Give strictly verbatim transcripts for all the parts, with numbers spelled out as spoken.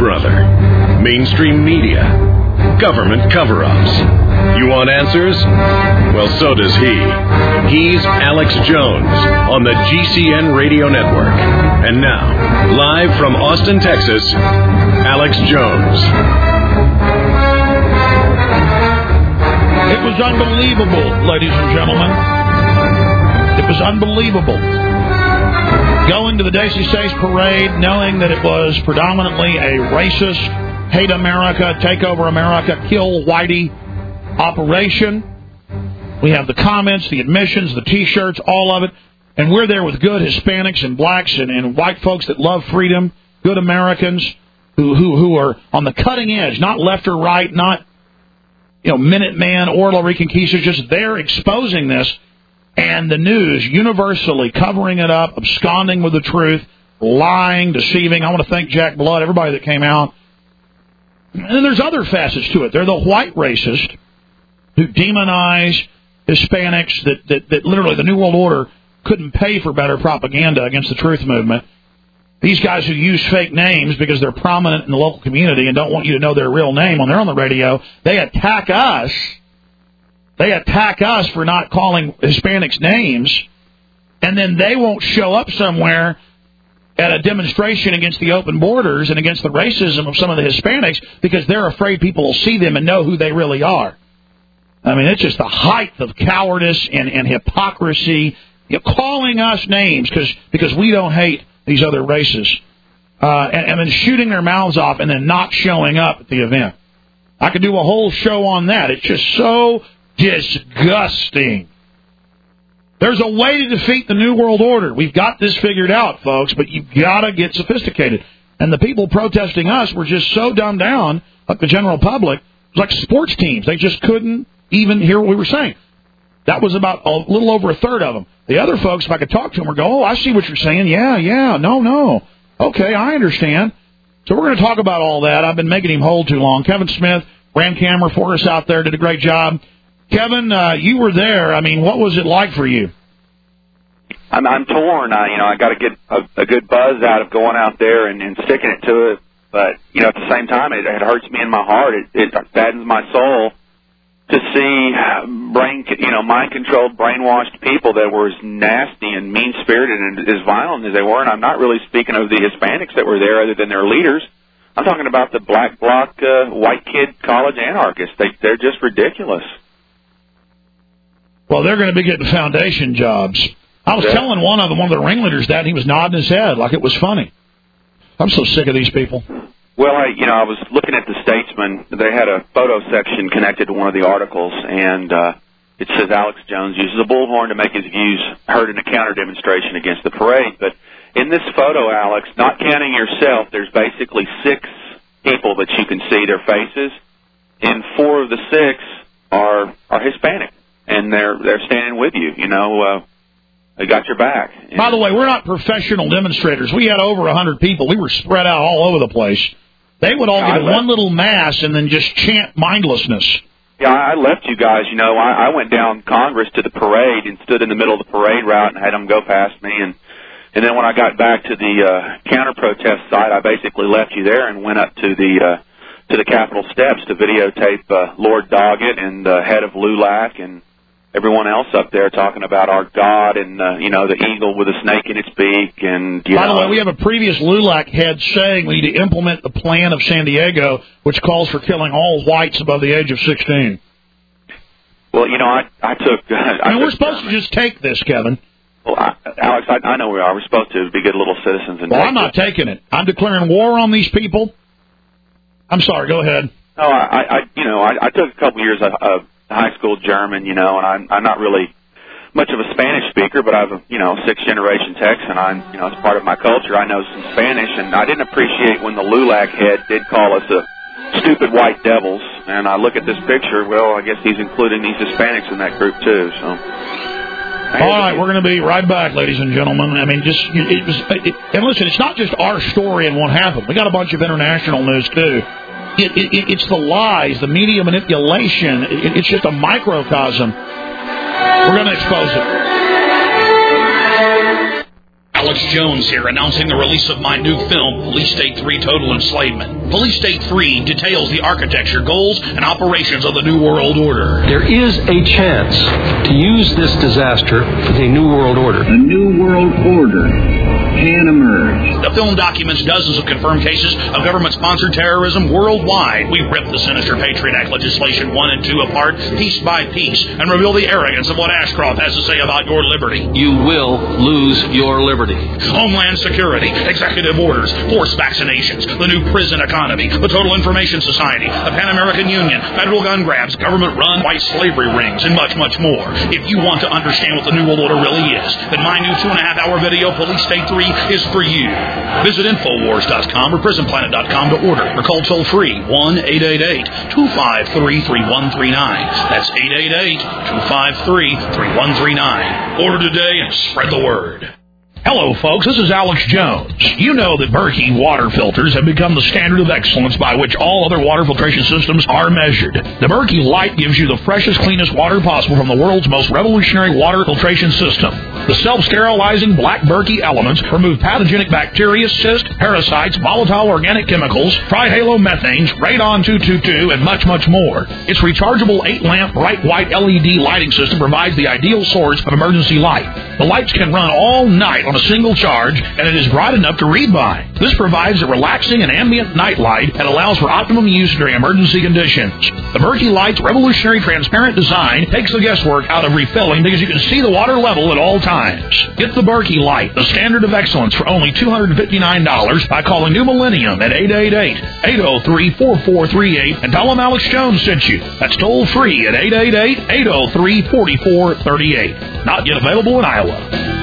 brother. Mainstream media. Government cover-ups. You want answers? Well, so does he. He's Alex Jones on the G C N Radio Network. And now, live from Austin, Texas, Alex Jones. It was unbelievable, ladies and gentlemen. It was unbelievable. Going to the Daisy Stace parade, knowing that it was predominantly a racist, hate America, take over America, kill whitey operation. We have the comments, the admissions, the T-shirts, all of it. And we're there with good Hispanics and blacks and, and white folks that love freedom, good Americans who, who, who are on the cutting edge, not left or right, not, you know, Minuteman or La Reconquista, just they're exposing this. And the news universally covering it up, absconding with the truth, lying, deceiving. I want to thank Jack Blood, everybody that came out. And then there's other facets to it. They're the white racist who demonize Hispanics that, that, that literally the New World Order couldn't pay for better propaganda against the truth movement. These guys who use fake names because they're prominent in the local community and don't want you to know their real name when they're on the radio, they attack us. They attack us for not calling Hispanics names, and then they won't show up somewhere at a demonstration against the open borders and against the racism of some of the Hispanics because they're afraid people will see them and know who they really are. I mean, it's just the height of cowardice and, and hypocrisy, you know, calling us names because because we don't hate these other races, uh, and, and then shooting their mouths off and then not showing up at the event. I could do a whole show on that. It's just so disgusting. There's a way to defeat the New World Order. We've got this figured out, folks, but you've got to get sophisticated. And the people protesting us were just so dumbed down, like the general public, it was like sports teams. They just couldn't even hear what we were saying. That was about a little over a third of them. The other folks, if I could talk to them, would go, oh, I see what you're saying. Yeah, yeah, no, no. Okay, I understand. So we're going to talk about all that. I've been making him hold too long. Kevin Smith ran camera for us out there, did a great job. Kevin, uh, you were there. I mean, what was it like for you? I'm, I'm torn. I, you know, I got to get a, a good buzz out of going out there and, and sticking it to it. But, you know, at the same time, it, it hurts me in my heart. It, it saddens my soul to see brain, you know, mind-controlled, brainwashed people that were as nasty and mean-spirited and as violent as they were. And I'm not really speaking of the Hispanics that were there other than their leaders. I'm talking about the black bloc, uh, white kid college anarchists. They, they're just ridiculous. Well, they're going to be getting foundation jobs. I was yeah. telling one of them, one of the ringleaders, that, and he was nodding his head like it was funny. I'm so sick of these people. Well, I, you know, I was looking at the Statesman. They had a photo section connected to one of the articles, and uh, it says Alex Jones uses a bullhorn to make his views heard in a counter-demonstration against the parade. But in this photo, Alex, not counting yourself, there's basically six people that you can see their faces, and four of the six are are Hispanic. And they're they're standing with you, you know. Uh, they got your back. By the way, we're not professional demonstrators. We had over a hundred people. We were spread out all over the place. They would all get in one little mass and then just chant mindlessness. Yeah, I left you guys. You know, I, I went down Congress to the parade and stood in the middle of the parade route and had them go past me. And and then when I got back to the uh, counter protest site, I basically left you there and went up to the. Uh, to the Capitol steps to videotape uh, Lord Doggett and the uh, head of LULAC and everyone else up there talking about our God and, uh, you know, the eagle with a snake in its beak. And you By know, the way, we have a previous LULAC head saying we need to implement the plan of San Diego, which calls for killing all whites above the age of sixteen. Well, you know, I, I took... Uh, I, I mean, took we're supposed German. to just take this, Kevin. Well, I, Alex, I, I know we are. We're supposed to be good little citizens. And well, I'm not this. taking it. I'm declaring war on these people. I'm sorry, go ahead. No, I, I you know, I, I took a couple years of, of high school German, you know, and I'm, I'm not really much of a Spanish speaker, but I'm, you know, sixth-generation Texan. I'm, you know, it's part of my culture. I know some Spanish, and I didn't appreciate when the LULAC head did call us a stupid white devils. And I look at this picture, well, I guess he's including these Hispanics in that group, too, so... All right, we're going to be right back, ladies and gentlemen. I mean, just it was, it, and listen, it's not just our story and what happened. We got a bunch of international news too. It, it, it's the lies, the media manipulation. It, it's just a microcosm. We're going to expose it. Alex Alex Jones here, announcing the release of my new film, Police State three Total Enslavement. Police State three details the architecture, goals, and operations of the New World Order. There is a chance to use this disaster for the New World Order. A New World Order can emerge. The film documents dozens of confirmed cases of government-sponsored terrorism worldwide. We rip the sinister Patriot Act legislation one and two apart, piece by piece, and reveal the arrogance of what Ashcroft has to say about your liberty. You will lose your liberty. Homeland Security, executive orders, forced vaccinations, the new prison economy, the Total Information Society, the Pan American Union, federal gun grabs, government-run white slavery rings, and much, much more. If you want to understand what the New World Order really is, then my new two-and-a-half-hour video, Police State three, is for you. Visit Infowars dot com or Prison Planet dot com to order, or call toll-free one eight eight eight, two five three, three one three nine. That's eight eight eight, two five three, three one three nine. Order today and spread the word. Hello, folks. This is Alex Jones. You know that Berkey water filters have become the standard of excellence by which all other water filtration systems are measured. The Berkey Light gives you the freshest, cleanest water possible from the world's most revolutionary water filtration system. The self-sterilizing black Berkey elements remove pathogenic bacteria, cysts, parasites, volatile organic chemicals, trihalomethanes, radon two twenty-two, and much, much more. Its rechargeable eight-lamp bright white L E D lighting system provides the ideal source of emergency light. The lights can run all night on a single charge, and it is bright enough to read by. This provides a relaxing and ambient night light and allows for optimum use during emergency conditions. The Berkey Light's revolutionary transparent design takes the guesswork out of refilling because you can see the water level at all times. Get the Berkey Light, the standard of excellence, for only two hundred fifty-nine dollars by calling New Millennium at eight eight eight, eight oh three, four four three eight and tell them Alex Jones sent you. That's toll free at eight eight eight, eight oh three, four four three eight. Not yet available in Iowa.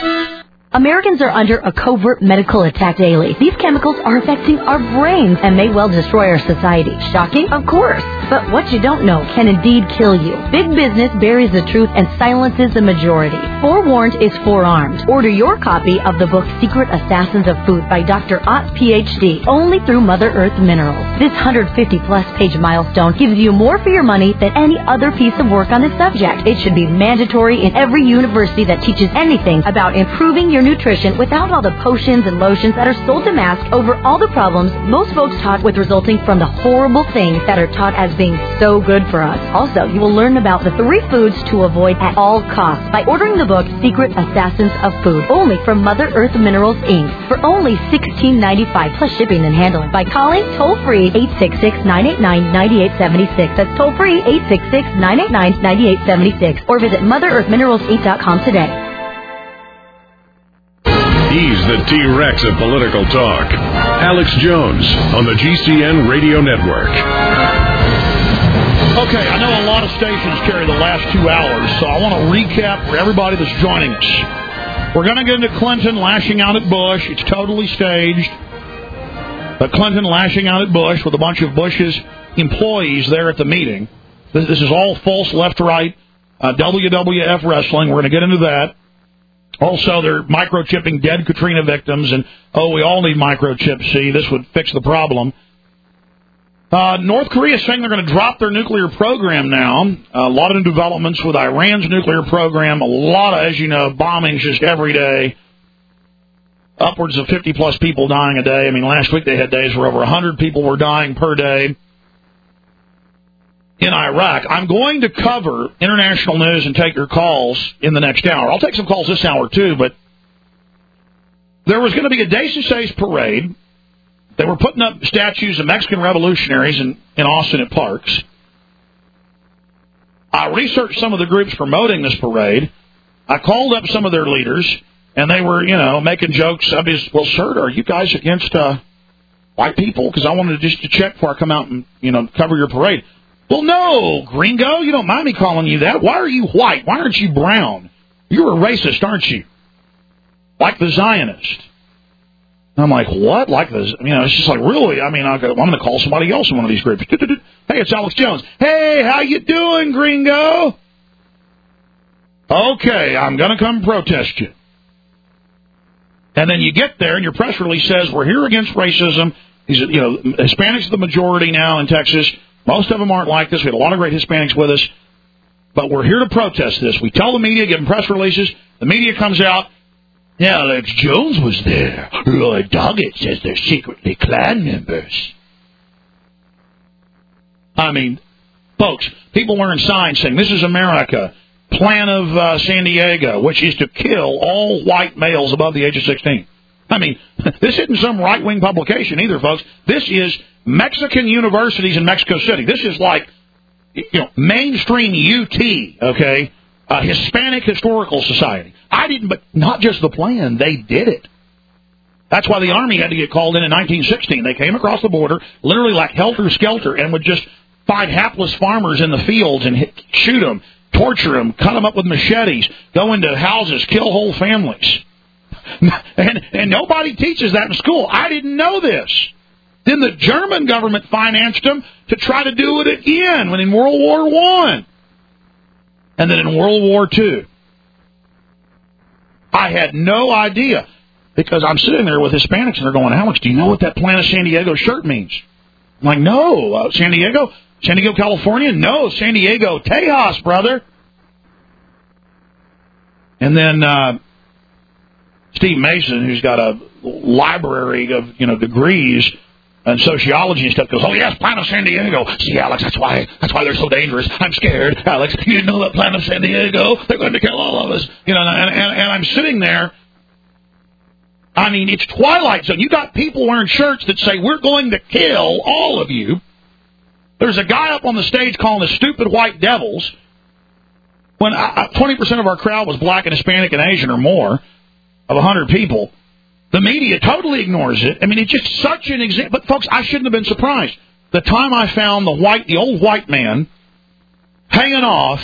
Americans are under a covert medical attack daily. These chemicals are affecting our brains and may well destroy our society. Shocking? Of course. But what you don't know can indeed kill you. Big business buries the truth and silences the majority. Forewarned is forearmed. Order your copy of the book Secret Assassins of Food by Doctor Ott, P H D, only through Mother Earth Minerals. This one hundred fifty plus page milestone gives you more for your money than any other piece of work on this subject. It should be mandatory in every university that teaches anything about improving your nutrition without all the potions and lotions that are sold to mask over all the problems most folks taught with, resulting from the horrible things that are taught as being so good for us. Also, you will learn about the three foods to avoid at all costs by ordering the book Secret Assassins of Food, only from Mother Earth Minerals, Incorporated, for only sixteen ninety-five plus shipping and handling by calling toll-free eight six six, nine eight nine, nine eight seven six. That's toll-free eight six six, nine eight nine, nine eight seven six, or visit Mother Earth Minerals Inc dot com today. He's the T-Rex of political talk. Alex Jones on the G C N Radio Network. Okay, I know a lot of stations carry the last two hours, so I want to recap for everybody that's joining us. We're going to get into Clinton lashing out at Bush. It's totally staged. But Clinton lashing out at Bush with a bunch of Bush's employees there at the meeting. This, this is all false left-right uh, W W F wrestling. We're going to get into that. Also, they're microchipping dead Katrina victims, and, oh, we all need microchips. See, this would fix the problem. Uh, North Korea is saying they're going to drop their nuclear program now. Uh, a lot of new developments with Iran's nuclear program. A lot of, as you know, bombings just every day. Upwards of fifty plus people dying a day. I mean, last week they had days where over one hundred people were dying per day in Iraq. I'm going to cover international news and take your calls in the next hour. I'll take some calls this hour, too, but there was going to be a Desus parade. They were putting up statues of Mexican revolutionaries in, in Austin at parks. I researched some of the groups promoting this parade. I called up some of their leaders, and they were, you know, making jokes. I was, well, sir, are you guys against uh, white people? Because I wanted to just to check before I come out and, you know, cover your parade. Well, no, gringo, you don't mind me calling you that. Why are you white? Why aren't you brown? You're a racist, aren't you? Like the Zionist. And I'm like, what? Like the, you know, it's just like, really? I mean, I'll go, I'm going to call somebody else in one of these groups. Hey, it's Alex Jones. Hey, how you doing, gringo? Okay, I'm going to come protest you. And then you get there, and your press release says, we're here against racism. These, you know, Hispanics are the majority now in Texas. Most of them aren't like this. We had a lot of great Hispanics with us. But we're here to protest this. We tell the media, give them press releases. The media comes out. Alex Jones was there. Roy Doggett says they're secretly Klan members. I mean, folks, people wearing signs saying, this is America, plan of uh, San Diego, which is to kill all white males above the age of sixteen. I mean, this isn't some right-wing publication either, folks. This is Mexican universities in Mexico City. This is like, you know, mainstream U T, okay, uh, Hispanic Historical Society. I didn't, but not just the plan, they did it. That's why the Army had to get called in in nineteen sixteen. They came across the border, literally like helter-skelter, and would just find hapless farmers in the fields and hit, shoot them, torture them, cut them up with machetes, go into houses, kill whole families. And, and nobody teaches that in school. I didn't know this. Then the German government financed them to try to do it again when in World War One. And then in World War Two. I had no idea, because I'm sitting there with Hispanics and they're going, Alex, do you know what that Plan of San Diego shirt means? I'm like, no, uh, San Diego? San Diego, California? No, San Diego, Tejas, brother. And then uh, Steve Mason, who's got a library of, you know, degrees and sociology and stuff, goes, oh, yes, Plan of San Diego. See, Alex, that's why that's why they're so dangerous. I'm scared, Alex. You didn't know that Plan of San Diego? They're going to kill all of us. You know, and, and, and I'm sitting there. I mean, it's Twilight Zone. You got people wearing shirts that say, we're going to kill all of you. There's a guy up on the stage calling us stupid white devils. When I, twenty percent of our crowd was black and Hispanic and Asian or more, of one hundred people, the media totally ignores it. I mean, it's just such an example. But, folks, I shouldn't have been surprised. The time I found the white, the old white man hanging off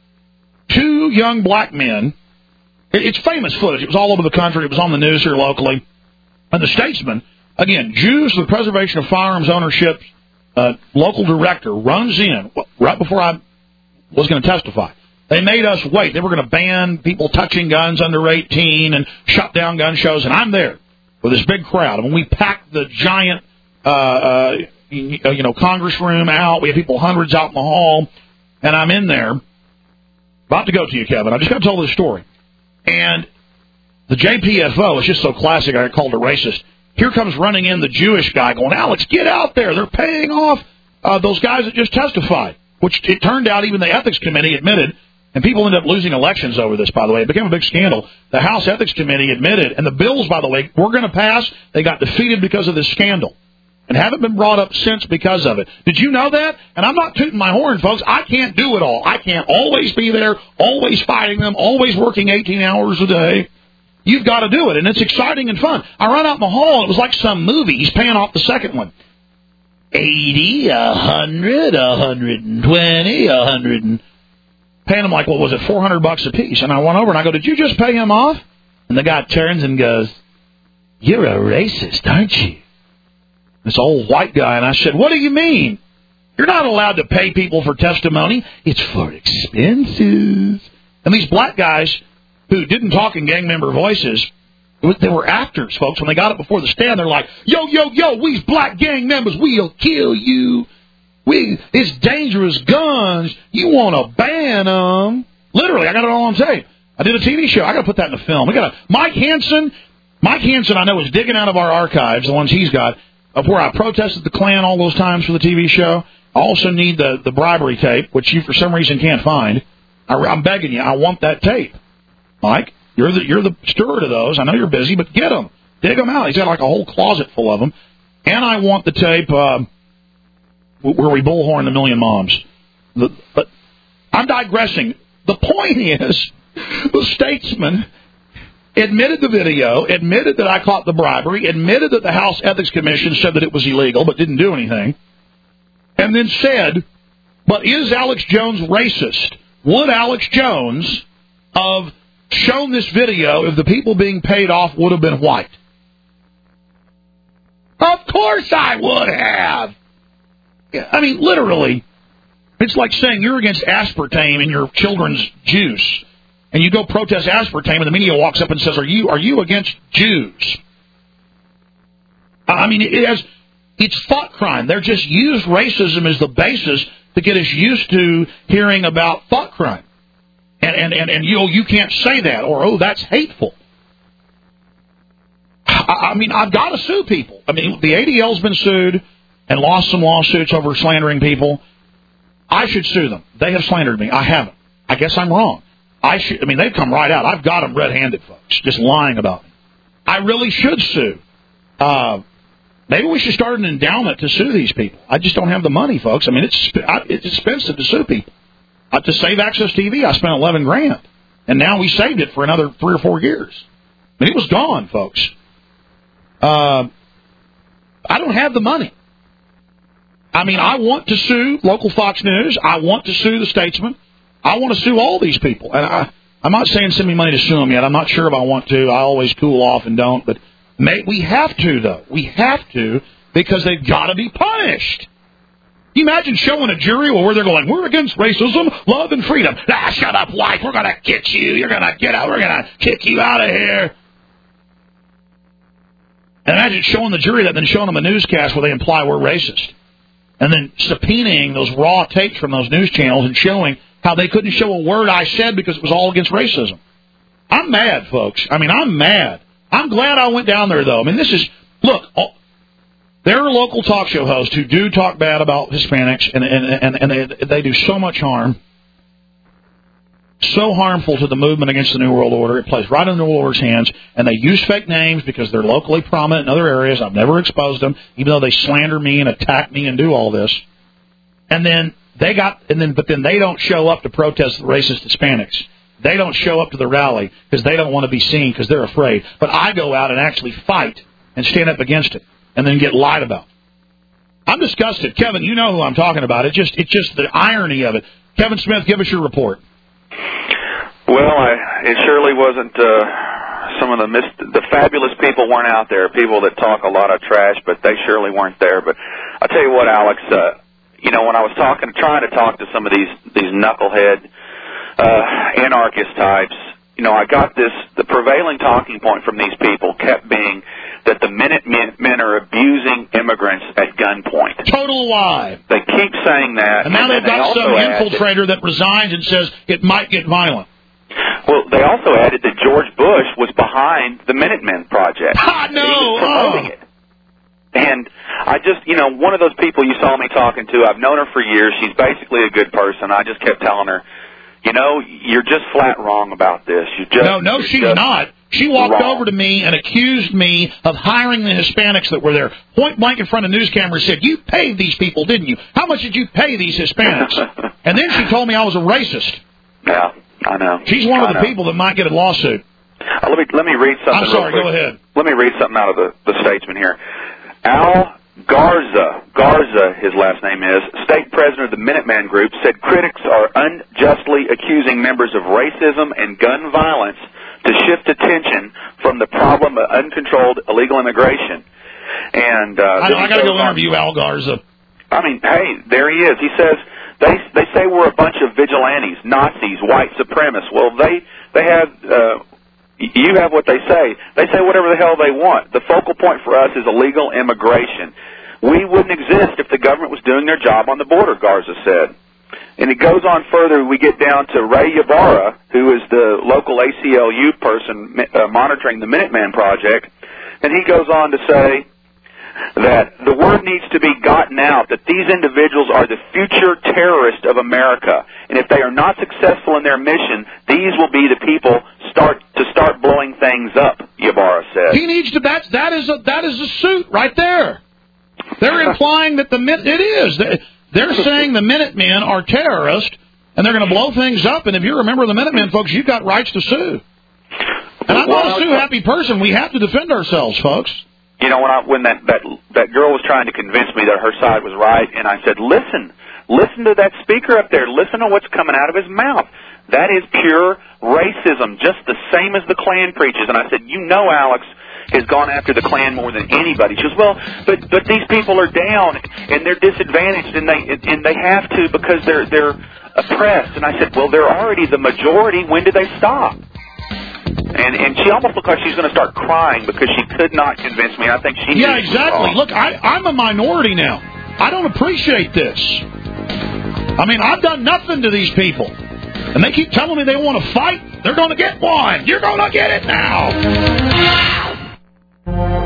two young black men, it's famous footage. It was all over the country. It was on the news here locally. And the Statesman, again, Jews for the Preservation of Firearms Ownership, uh, local director, runs in right before I was going to testify. They made us wait. They were going to ban people touching guns under eighteen and shut down gun shows. And I'm there with this big crowd. And when we packed the giant, uh, uh, you know, Congress room out, we had people hundreds out in the hall. And I'm in there, about to go to you, Kevin. I just got to tell this story. And the J P F O is just so classic, I called it racist. Here comes running in the Jewish guy going, Alex, get out there. They're paying off uh, those guys that just testified, which it turned out even the Ethics Committee admitted, and people ended up losing elections over this, by the way. It became a big scandal. The House Ethics Committee admitted, and the bills, by the way, were going to pass. They got defeated because of this scandal and haven't been brought up since because of it. Did you know that? And I'm not tooting my horn, folks. I can't do it all. I can't always be there, always fighting them, always working eighteen hours a day. You've got to do it, and it's exciting and fun. I run out in the hall, and it was like some movie. He's paying off the second one. eighty, one hundred, one hundred twenty, one hundred and paying him like, what was it, four hundred bucks a piece. And I went over, and I go, did you just pay him off? And the guy turns and goes, you're a racist, aren't you? This old white guy, and I said, what do you mean? You're not allowed to pay people for testimony. It's for expenses. And these black guys who didn't talk in gang member voices, they were actors, folks. When they got up before the stand, they're like, yo, yo, yo, we's black gang members. We'll kill you. We, it's dangerous guns. You want to ban them. Literally, I got it all on tape. I did a T V show. I got to put that in the film. We got a, Mike Hansen. Mike Hansen, I know, is digging out of our archives, the ones he's got, of where I protested the Klan all those times for the T V show. I also need the, the bribery tape, which you for some reason can't find. I, I'm begging you. I want that tape. Mike, you're the you're the steward of those. I know you're busy, but get them. Dig them out. He's got like a whole closet full of them. And I want the tape uh, where we bullhorn the million moms. The, but I'm digressing. The point is, the Statesman admitted the video, admitted that I caught the bribery, admitted that the House Ethics Commission said that it was illegal but didn't do anything, and then said, but is Alex Jones racist? Would Alex Jones have shown this video if the people being paid off would have been white? Of course I would have. Yeah, I mean, literally, it's like saying you're against aspartame in your children's juice, and you go protest aspartame, and the media walks up and says, "Are you are you against Jews?" I mean, it has it's thought crime. They're just used racism as the basis to get us used to hearing about thought crime. And, and, and, and you know, you can't say that, or, oh, that's hateful. I, I mean, I've got to sue people. I mean, the A D L's been sued and lost some lawsuits over slandering people. I should sue them. They have slandered me. I haven't. I guess I'm wrong. I should. I mean, they've come right out. I've got them red-handed, folks, just lying about me. I really should sue. Uh, maybe we should start an endowment to sue these people. I just don't have the money, folks. I mean, it's it's expensive to sue people. Uh, to save Access T V, I spent eleven grand, and now we saved it for another three or four years. I mean, it was gone, folks. Uh, I don't have the money. I mean, I want to sue local Fox News. I want to sue the Statesman. I want to sue all these people. And I, I'm not saying send me money to sue them yet. I'm not sure if I want to. I always cool off and don't. But may, we have to, though. We have to because they've got to be punished. Can you imagine showing a jury where they're going, we're against racism, love, and freedom. Ah, shut up, wife. We're going to get you. You're going to get out. We're going to kick you out of here. And imagine showing the jury that and then showing them a newscast where they imply we're racist. And then subpoenaing those raw tapes from those news channels and showing how they couldn't show a word I said because it was all against racism. I'm mad, folks. I mean, I'm mad. I'm glad I went down there, though. I mean, this is, look, all, there are local talk show hosts who do talk bad about Hispanics, and, and, and, and they, they do so much harm, so harmful to the movement against the New World Order. It plays right in the New World Order's hands, and they use fake names because they're locally prominent in other areas. I've never exposed them, even though they slander me and attack me and do all this. And then they got, and then, but then they don't show up to protest the racist Hispanics. They don't show up to the rally because they don't want to be seen because they're afraid. But I go out and actually fight and stand up against it, and then get lied about. I'm disgusted, Kevin. You know who I'm talking about. It just, it's just the irony of it. Kevin Smith, give us your report. Well, I, it surely wasn't uh, some of the mis- the fabulous people weren't out there. People that talk a lot of trash, but they surely weren't there. But I'll tell you what, Alex. Uh, you know, when I was talking, trying to talk to some of these these knucklehead uh, anarchist types, you know, I got this. The prevailing talking point from these people kept being that the Minutemen are abusing immigrants at gunpoint. Total lie. They keep saying that. And now and they've got they some infiltrator that, that resigns and says it might get violent. Well, they also added that George Bush was behind the Minutemen project. Ah, no. He was promoting oh. it. And I just, you know, one of those people you saw me talking to, I've known her for years. She's basically a good person. I just kept telling her, you know, you're just flat wrong about this. You just No, no, she's not. She walked wrong. over to me and accused me of hiring the Hispanics that were there. Point blank in front of news cameras said, you paid these people, didn't you? How much did you pay these Hispanics? And then she told me I was a racist. Yeah, I know. She's one I of the know. people that might get a lawsuit. Uh, let me let me read something. I'm sorry, real quick. go ahead. Let me read something out of the, the Statesman here. Al Garza, Garza, his last name is, state president of the Minuteman Group, said critics are unjustly accusing members of racism and gun violence to shift attention from the problem of uncontrolled illegal immigration. And uh, I, I got to go interview Al Garza. I mean, hey, there he is. He says they they say we're a bunch of vigilantes, Nazis, white supremacists. Well, they they have. Uh, You have what they say. They say whatever the hell they want. The focal point for us is illegal immigration. We wouldn't exist if the government was doing their job on the border, Garza said. And it goes on further. We get down to Ray Ybarra, who is the local A C L U person uh, monitoring the Minuteman Project. And he goes on to say that the word needs to be gotten out that these individuals are the future terrorists of America. And if they are not successful in their mission, these will be the people start to start blowing things up, Ybarra said. He needs to, that, that is a, that is a suit right there. They're implying that the, it is. They're saying the Minutemen are terrorists, and they're going to blow things up. And if you're a member of the Minutemen, folks, you've got rights to sue. And I'm not a sue-happy person. We have to defend ourselves, folks. You know, when I when that, that that girl was trying to convince me that her side was right, and I said, listen, listen to that speaker up there. Listen to what's coming out of his mouth. That is pure racism, just the same as the Klan preaches. And I said, you know, Alex has gone after the Klan more than anybody. She goes, well, but but these people are down and they're disadvantaged, and they and they have to because they're they're oppressed. And I said, well, they're already the majority. When do they stop? And and she almost looked like she's going to start crying because she could not convince me. I think she yeah, exactly. Look, I, I'm a minority now. I don't appreciate this. I mean, I've done nothing to these people. And they keep telling me they want to fight. They're going to get one. You're going to get it now.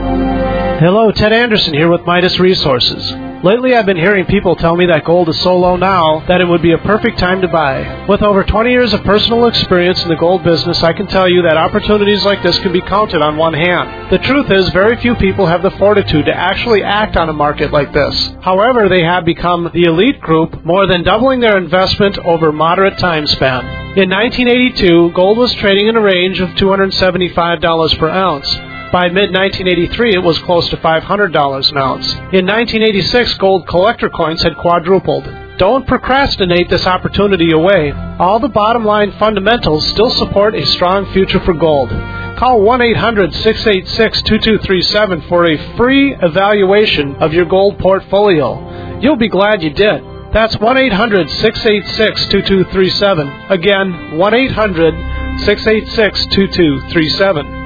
Hello, Ted Anderson here with Midas Resources. Lately I've been hearing people tell me that gold is so low now that it would be a perfect time to buy. With over twenty years of personal experience in the gold business, I can tell you that opportunities like this can be counted on one hand. The truth is, very few people have the fortitude to actually act on a market like this. However, they have become the elite group, more than doubling their investment over moderate time span. In nineteen eighty-two, gold was trading in a range of two hundred seventy-five dollars per ounce. By mid nineteen eighty-three, it was close to five hundred dollars an ounce. In nineteen eighty-six, gold collector coins had quadrupled. Don't procrastinate this opportunity away. All the bottom line fundamentals still support a strong future for gold. Call one eight hundred, six eight six, two two three seven for a free evaluation of your gold portfolio. You'll be glad you did. That's one eight hundred, six eight six, two two three seven. Again, one eight hundred, six eight six, two two three seven.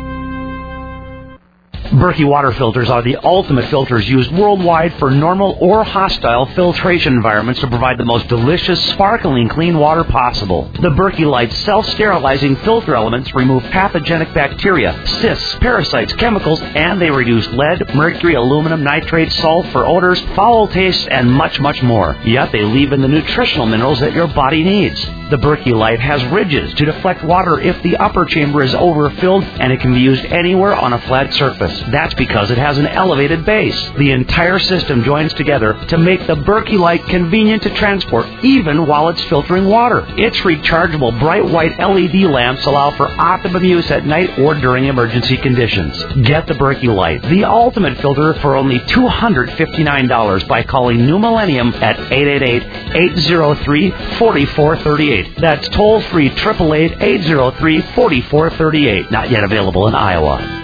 Berkey water filters are the ultimate filters used worldwide for normal or hostile filtration environments to provide the most delicious, sparkling clean water possible. The Berkey Light's self-sterilizing filter elements remove pathogenic bacteria, cysts, parasites, chemicals, and they reduce lead, mercury, aluminum, nitrates, sulfur, odors, foul tastes, and much, much more. Yet they leave in the nutritional minerals that your body needs. The Berkey Light has ridges to deflect water if the upper chamber is overfilled, and it can be used anywhere on a flat surface. That's because it has an elevated base. The entire system joins together to make the Berkey Light convenient to transport, even while it's filtering water. Its rechargeable bright white L E D lamps allow for optimum use at night or during emergency conditions. Get the Berkey Light, the ultimate filter, for only two hundred fifty-nine dollars by calling New Millennium at eight eight eight, eight zero three, four four three eight. That's toll-free, eight eight eight, eight zero three, four four three eight. Not yet available in Iowa.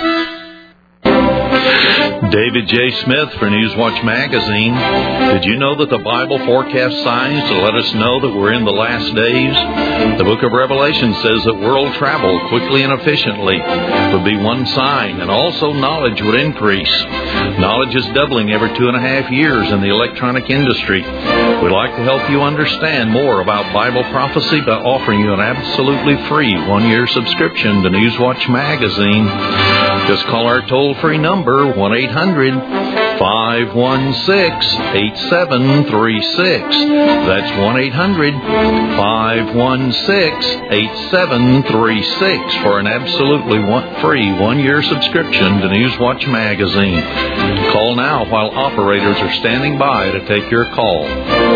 David J. Smith for Newswatch Magazine. Did you know that the Bible forecasts signs to let us know that we're in the last days? The book of Revelation says that world travel quickly and efficiently would be one sign, and also knowledge would increase. Knowledge is doubling every two and a half years in the electronic industry. We'd like to help you understand more about Bible prophecy by offering you an absolutely free one-year subscription to Newswatch Magazine. Just call our toll-free number, one eight hundred, five one six, eight seven three six. That's one eight hundred, five one six, eight seven three six for an absolutely one, free one-year subscription to Newswatch Magazine. Call now while operators are standing by to take your call.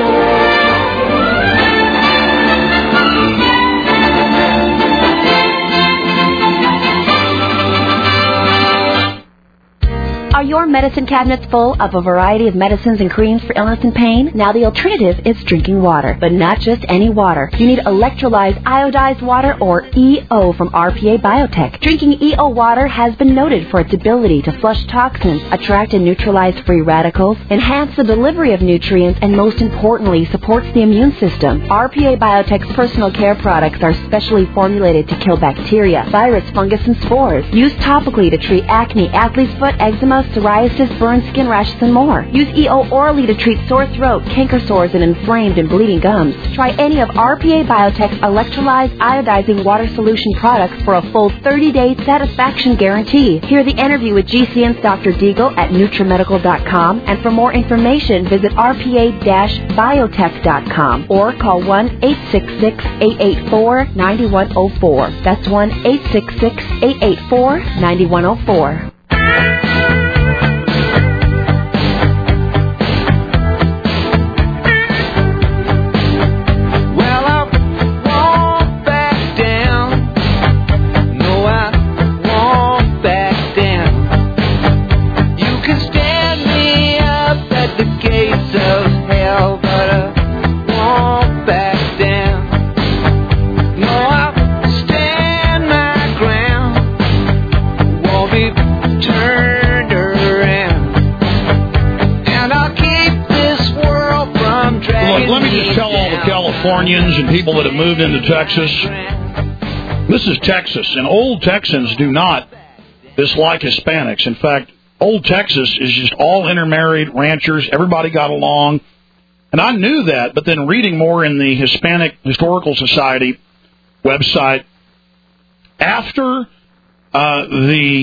Are your medicine cabinets full of a variety of medicines and creams for illness and pain? Now the alternative is drinking water, but not just any water. You need electrolyzed iodized water, or E O, from R P A Biotech. Drinking E O water has been noted for its ability to flush toxins, attract and neutralize free radicals, enhance the delivery of nutrients, and most importantly, supports the immune system. R P A Biotech's personal care products are specially formulated to kill bacteria, virus, fungus, and spores. Used topically to treat acne, athlete's foot, eczema, psoriasis, burn, skin rashes, and more. Use E O orally to treat sore throat, canker sores, and inflamed and bleeding gums. Try any of R P A Biotech's electrolyzed iodizing water solution products for a full thirty-day satisfaction guarantee. Hear the interview with G C N's Doctor Deagle at NutriMedical dot com, and for more information, visit R P A biotech dot com or call one eight six six, eight eight four, nine one zero four. That's one eight six six, eight eight four, nine one zero four. Californians and people that have moved into Texas. This is Texas, and old Texans do not dislike Hispanics. In fact, old Texas is just all intermarried ranchers. Everybody got along. And I knew that, but then reading more in the Hispanic Historical Society website, after uh, the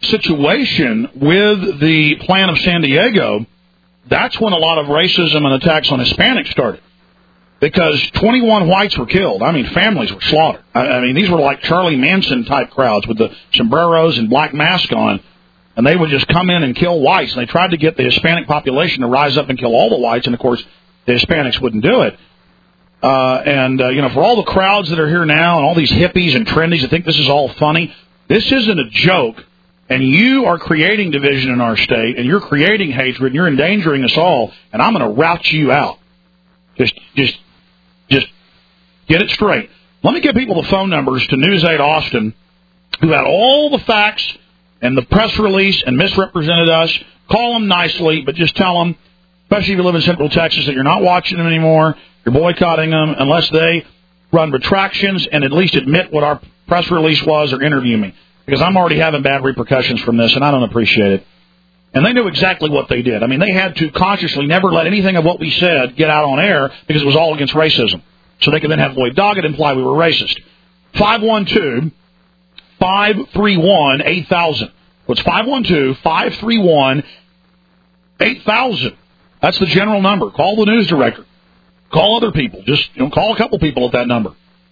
situation with the plan of San Diego, that's when a lot of racism and attacks on Hispanics started. Because twenty-one whites were killed. I mean, families were slaughtered. I, I mean, these were like Charlie Manson-type crowds with the sombreros and black masks on, and they would just come in and kill whites. And they tried to get the Hispanic population to rise up and kill all the whites, and, of course, the Hispanics wouldn't do it. Uh, and, uh, you know, for all the crowds that are here now and all these hippies and trendies that think this is all funny, this isn't a joke. And you are creating division in our state, and you're creating hatred, and you're endangering us all, and I'm going to rout you out. Just, just, just get it straight. Let me give people the phone numbers to News eight Austin, who had all the facts and the press release and misrepresented us. Call them nicely, but just tell them, especially if you live in Central Texas, that you're not watching them anymore. You're boycotting them unless they run retractions and at least admit what our press release was or interview me. Because I'm already having bad repercussions from this, and I don't appreciate it. And they knew exactly what they did. I mean, they had to consciously never let anything of what we said get out on air because it was all against racism. So they could then have Lloyd Doggett imply we were racist. five one two, five three one, eight thousand. So it's five one two, five three one, eight thousand. That's the general number. Call the news director. Call other people. Just you know, call a couple people at that number.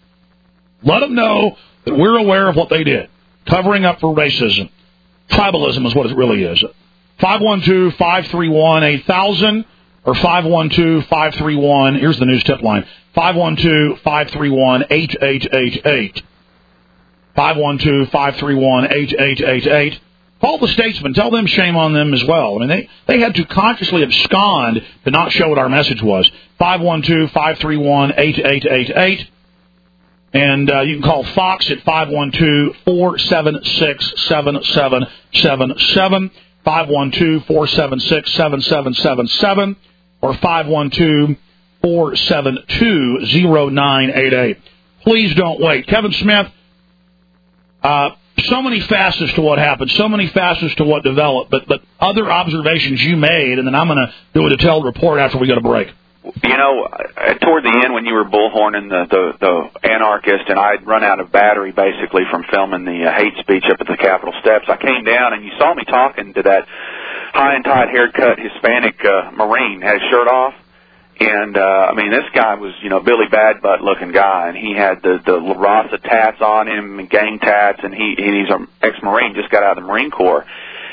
Let them know that we're aware of what they did. Covering up for racism. Tribalism is what it really is. five one two, five three one, eight thousand or five one two, five three one, here's the news tip line, five one two, five three one, eight eight eight eight. five one two, five three one, eight eight eight eight. Call the statesman. Tell them shame on them as well. I mean, they, they had to consciously abscond to not show what our message was. five one two, five three one, eight eight eight eight. And uh, you can call Fox at five one two, four seven six, seven seven seven seven, five one two, four seven six, seven seven seven seven, or five one two, four seven two, zero nine eight eight. Please don't wait. Kevin Smith, uh, so many facets as to what happened, so many facets as to what developed, but, but other observations you made, and then I'm going to do a detailed report after we go to break. You know, toward the end when you were bullhorning the, the, the anarchist, and I'd run out of battery basically from filming the uh, hate speech up at the Capitol steps, I came down and you saw me talking to that high and tight haircut Hispanic uh, Marine, had his shirt off. And, uh, I mean, this guy was, you know, Billy Bad Butt looking guy, and he had the, the La Raza tats on him and gang tats, and he, he's an ex-Marine, just got out of the Marine Corps.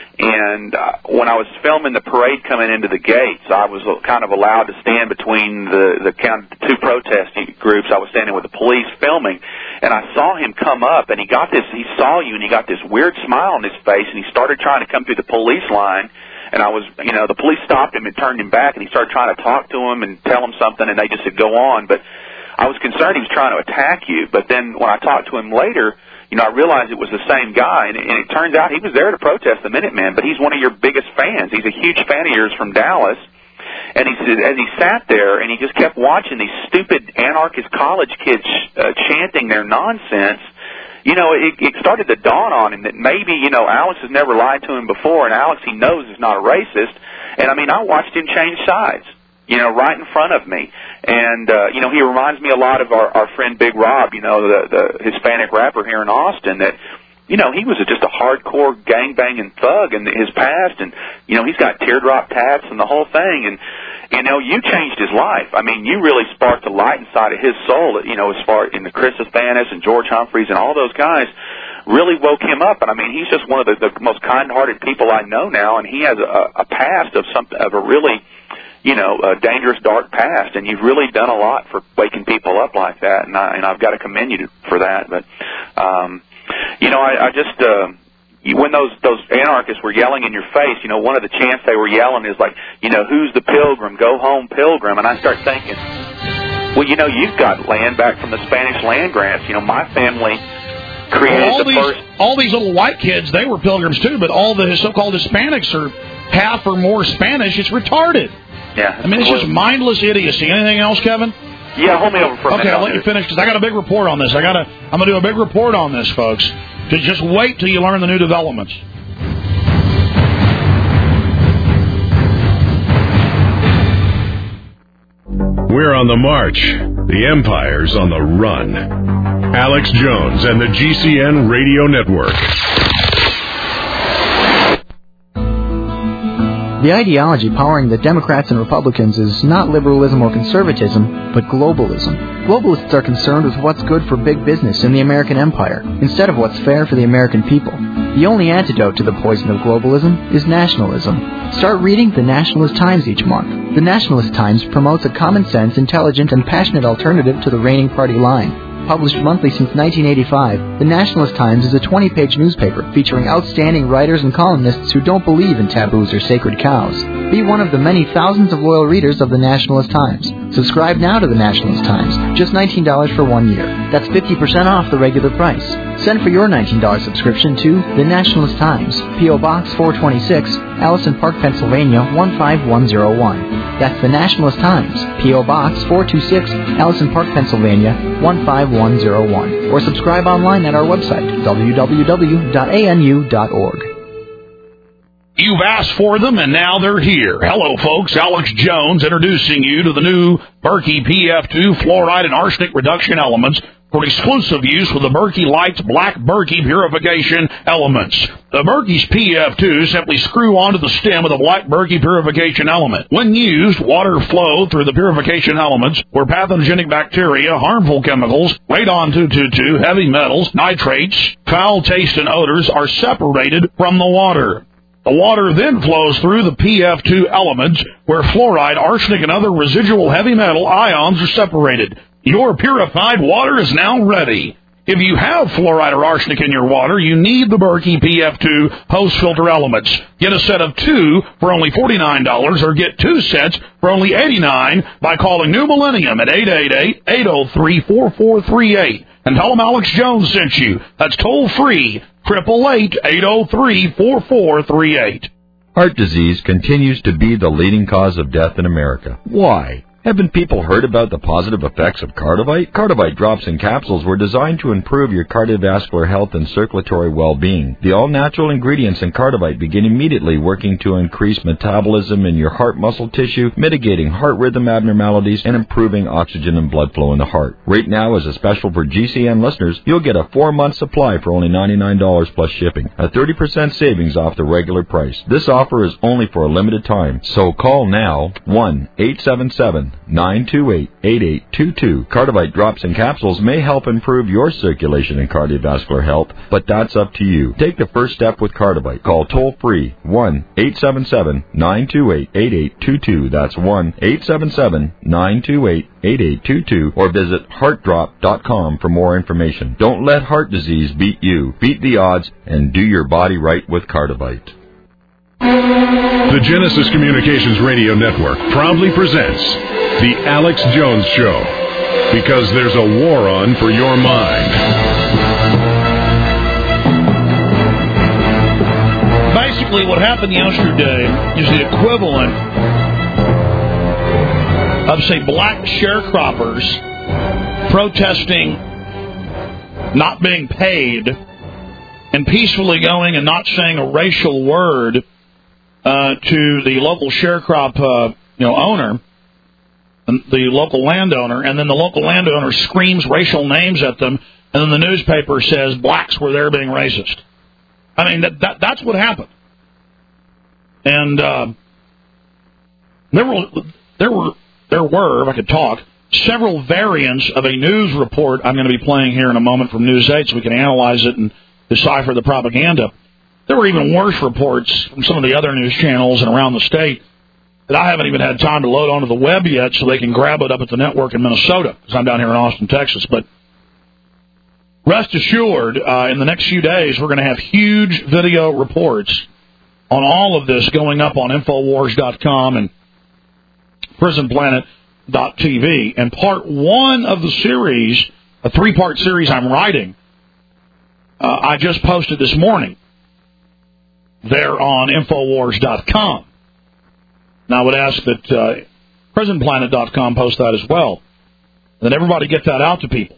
And uh, when I was filming the parade coming into the gates, I was kind of allowed to stand between the, the kind of two protest groups. I was standing with the police filming, and I saw him come up, and he got this, he saw you, and he got this weird smile on his face, and he started trying to come through the police line. And I was, you know, the police stopped him and turned him back, and he started trying to talk to him and tell him something, and they just said, go on. But I was concerned he was trying to attack you. But then when I talked to him later, you know, I realized it was the same guy, and it, and it turns out he was there to protest the Minutemen, but he's one of your biggest fans. He's a huge fan of yours from Dallas. And he said, as he sat there, and he just kept watching these stupid anarchist college kids uh, chanting their nonsense, you know, it, it started to dawn on him that maybe, you know, Alex has never lied to him before, and Alex he knows is not a racist. And, I mean, I watched him change sides, you know, right in front of me. And, uh, you know, he reminds me a lot of our, our friend Big Rob, you know, the, the Hispanic rapper here in Austin, that, you know, he was a, just a hardcore gangbanging thug in his past, and, you know, he's got teardrop tats and the whole thing, and, you know, you changed his life. I mean, you really sparked a light inside of his soul, you know, as far in the Chris Athanas and George Humphreys and all those guys really woke him up. And, I mean, he's just one of the, the most kind-hearted people I know now, and he has a, a past of some of a really, you know, a dangerous, dark past, and you've really done a lot for waking people up like that, and, I, and I've got to commend you for that. But, um, you know, I, I just... Uh, when those those anarchists were yelling in your face, you know, one of the chants they were yelling is like, you know, who's the pilgrim? Go home, pilgrim. And I start thinking, well, you know, you've got land back from the Spanish land grants. You know, my family created well, all the these, first... All these little white kids, they were pilgrims too, but all the so-called Hispanics are half or more Spanish. It's retarded. Yeah. I mean, it's just mindless idiocy. Anything else, Kevin? Yeah, hold me over for a okay, minute. Okay, I'll let you finish, because I got a big report on this. I got to, I'm going to do a big report on this, folks. Just wait till you learn the new developments. We're on the march. The Empire's on the run. Alex Jones and the G C N Radio Network. The ideology powering the Democrats and Republicans is not liberalism or conservatism, but globalism. Globalists are concerned with what's good for big business in the American empire, instead of what's fair for the American people. The only antidote to the poison of globalism is nationalism. Start reading the Nationalist Times each month. The Nationalist Times promotes a common-sense, intelligent, and passionate alternative to the reigning party line. Published monthly since nineteen eighty-five, the Nationalist Times is a twenty-page newspaper featuring outstanding writers and columnists who don't believe in taboos or sacred cows. Be one of the many thousands of loyal readers of the Nationalist Times. Subscribe now to the Nationalist Times, just nineteen dollars for one year. That's fifty percent off the regular price. Send for your nineteen dollars subscription to The Nationalist Times, P O. Box four twenty-six, Allison Park, Pennsylvania one five one zero one. That's The Nationalist Times, P O. Box four twenty-six, Allison Park, Pennsylvania one five one zero one. Or subscribe online at our website, w w w dot a n u dot org. You've asked for them, and now they're here. Hello, folks. Alex Jones introducing you to the new Berkey P F two fluoride and arsenic reduction elements for exclusive use with the Berkey Lights Black Berkey Purification Elements. The Berkey's P F two simply screw onto the stem of the Black Berkey Purification Element. When used, water flow through the purification elements where pathogenic bacteria, harmful chemicals, radon two twenty-two, heavy metals, nitrates, foul taste, and odors are separated from the water. The water then flows through the P F two elements where fluoride, arsenic, and other residual heavy metal ions are separated. Your purified water is now ready. If you have fluoride or arsenic in your water, you need the Berkey P F two post-filter elements. Get a set of two for only forty-nine dollars or get two sets for only eighty-nine dollars by calling New Millennium at eight eight eight, eight oh three, four four three eight. And tell them Alex Jones sent you. That's toll-free, eight eight eight, eight oh three, four four three eight. Heart disease continues to be the leading cause of death in America. Why? Haven't people heard about the positive effects of Cardivite? Cardivite drops and capsules were designed to improve your cardiovascular health and circulatory well-being. The all-natural ingredients in Cardivite begin immediately working to increase metabolism in your heart muscle tissue, mitigating heart rhythm abnormalities, and improving oxygen and blood flow in the heart. Right now, as a special for G C N listeners, you'll get a four-month supply for only ninety-nine dollars plus shipping, a thirty percent savings off the regular price. This offer is only for a limited time, so call now, one eight seven seven, nine two eight, eight eight two two. Cardivite drops and capsules may help improve your circulation and cardiovascular health, but that's up to you. Take the first step with Cardivite. Call toll-free one eight seven seven, nine two eight, eight eight two two. That's one eight seven seven, nine two eight, eight eight two two. Or visit heart drop dot com for more information. Don't let heart disease beat you. Beat the odds and do your body right with Cardivite. The Genesis Communications Radio Network proudly presents The Alex Jones Show, because there's a war on for your mind. Basically, what happened yesterday is the equivalent of, say, black sharecroppers protesting not being paid and peacefully going and not saying a racial word Uh, to the local sharecrop, uh, you know, owner, the local landowner, and then the local landowner screams racial names at them, and then the newspaper says blacks were there being racist. I mean, that, that that's what happened. And uh, there were there were there were, if I could talk, several variants of a news report I'm going to be playing here in a moment from News eight, so we can analyze it and decipher the propaganda. There were even worse reports from some of the other news channels and around the state that I haven't even had time to load onto the web yet so they can grab it up at the network in Minnesota, because I'm down here in Austin, Texas. But rest assured, uh, in the next few days, we're going to have huge video reports on all of this going up on Infowars dot com and Prison Planet dot T V. And part one of the series, a three-part series I'm writing, uh, I just posted this morning there on Infowars dot com. Now, I would ask that uh, Prison Planet dot com post that as well. Then everybody get that out to people.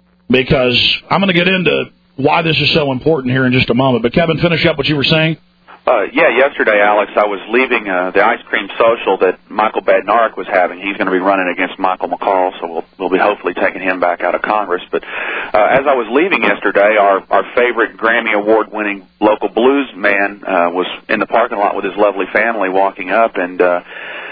Because I'm going to get into why this is so important here in just a moment. But, Kevin, finish up what you were saying. Uh, yeah, yesterday, Alex, I was leaving uh, the ice cream social that Michael Badnarik was having. He's going to be running against Michael McCall, so we'll, we'll be hopefully taking him back out of Congress. But uh, as I was leaving yesterday, our, our favorite Grammy Award-winning local blues man uh, was in the parking lot with his lovely family walking up, and uh,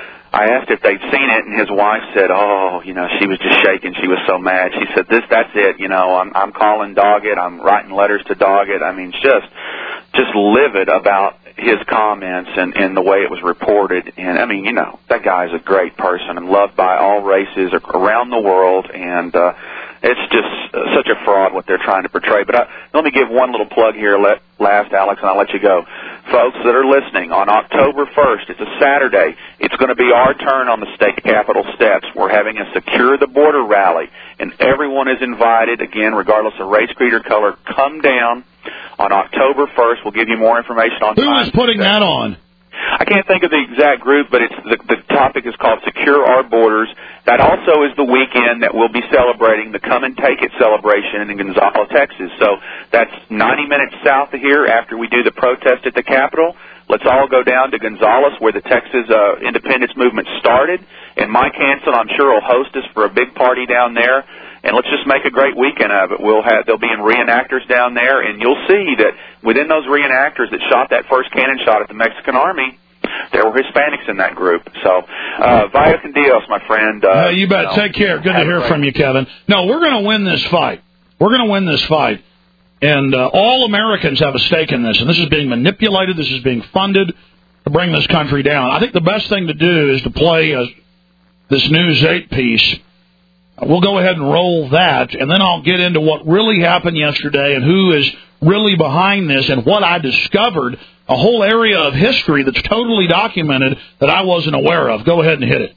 I asked if they'd seen it, and his wife said, oh, you know, she was just shaking. She was so mad. She said, this, that's it. You know, I'm, I'm calling Doggett. I'm writing letters to Doggett. I mean, just, just livid about his comments and, and the way it was reported. And, I mean, you know, that guy's a great person and loved by all races around the world. And, uh, it's just uh, such a fraud what they're trying to portray. But I, let me give one little plug here let, last, Alex, and I'll let you go. Folks that are listening, on October first, it's a Saturday, it's going to be our turn on the state capitol steps. We're having a Secure the Border rally, and everyone is invited, again, regardless of race, creed, or color. Come down on October first. We'll give you more information on Who is putting that on? I can't think of the exact group, but it's the, the topic is called Secure Our Borders. That also is the weekend that we'll be celebrating the Come and Take It celebration in Gonzalo, Texas. So that's ninety minutes south of here after we do the protest at the Capitol. Let's all go down to Gonzales where the Texas uh, independence movement started. And Mike Hansen, I'm sure, will host us for a big party down there. And let's just make a great weekend of it. We'll have there'll be reenactors down there, and you'll see that within those reenactors that shot that first cannon shot at the Mexican Army, there were Hispanics in that group. So, uh, vaya con Dios, my friend. Uh, uh, you bet. You know, take care. Good to hear from you, Kevin. No, we're going to win this fight. We're going to win this fight. And uh, all Americans have a stake in this. And this is being manipulated. This is being funded to bring this country down. I think the best thing to do is to play uh, this News eight piece. We'll go ahead and roll that, and then I'll get into what really happened yesterday and who is really behind this and what I discovered, a whole area of history that's totally documented that I wasn't aware of. Go ahead and hit it.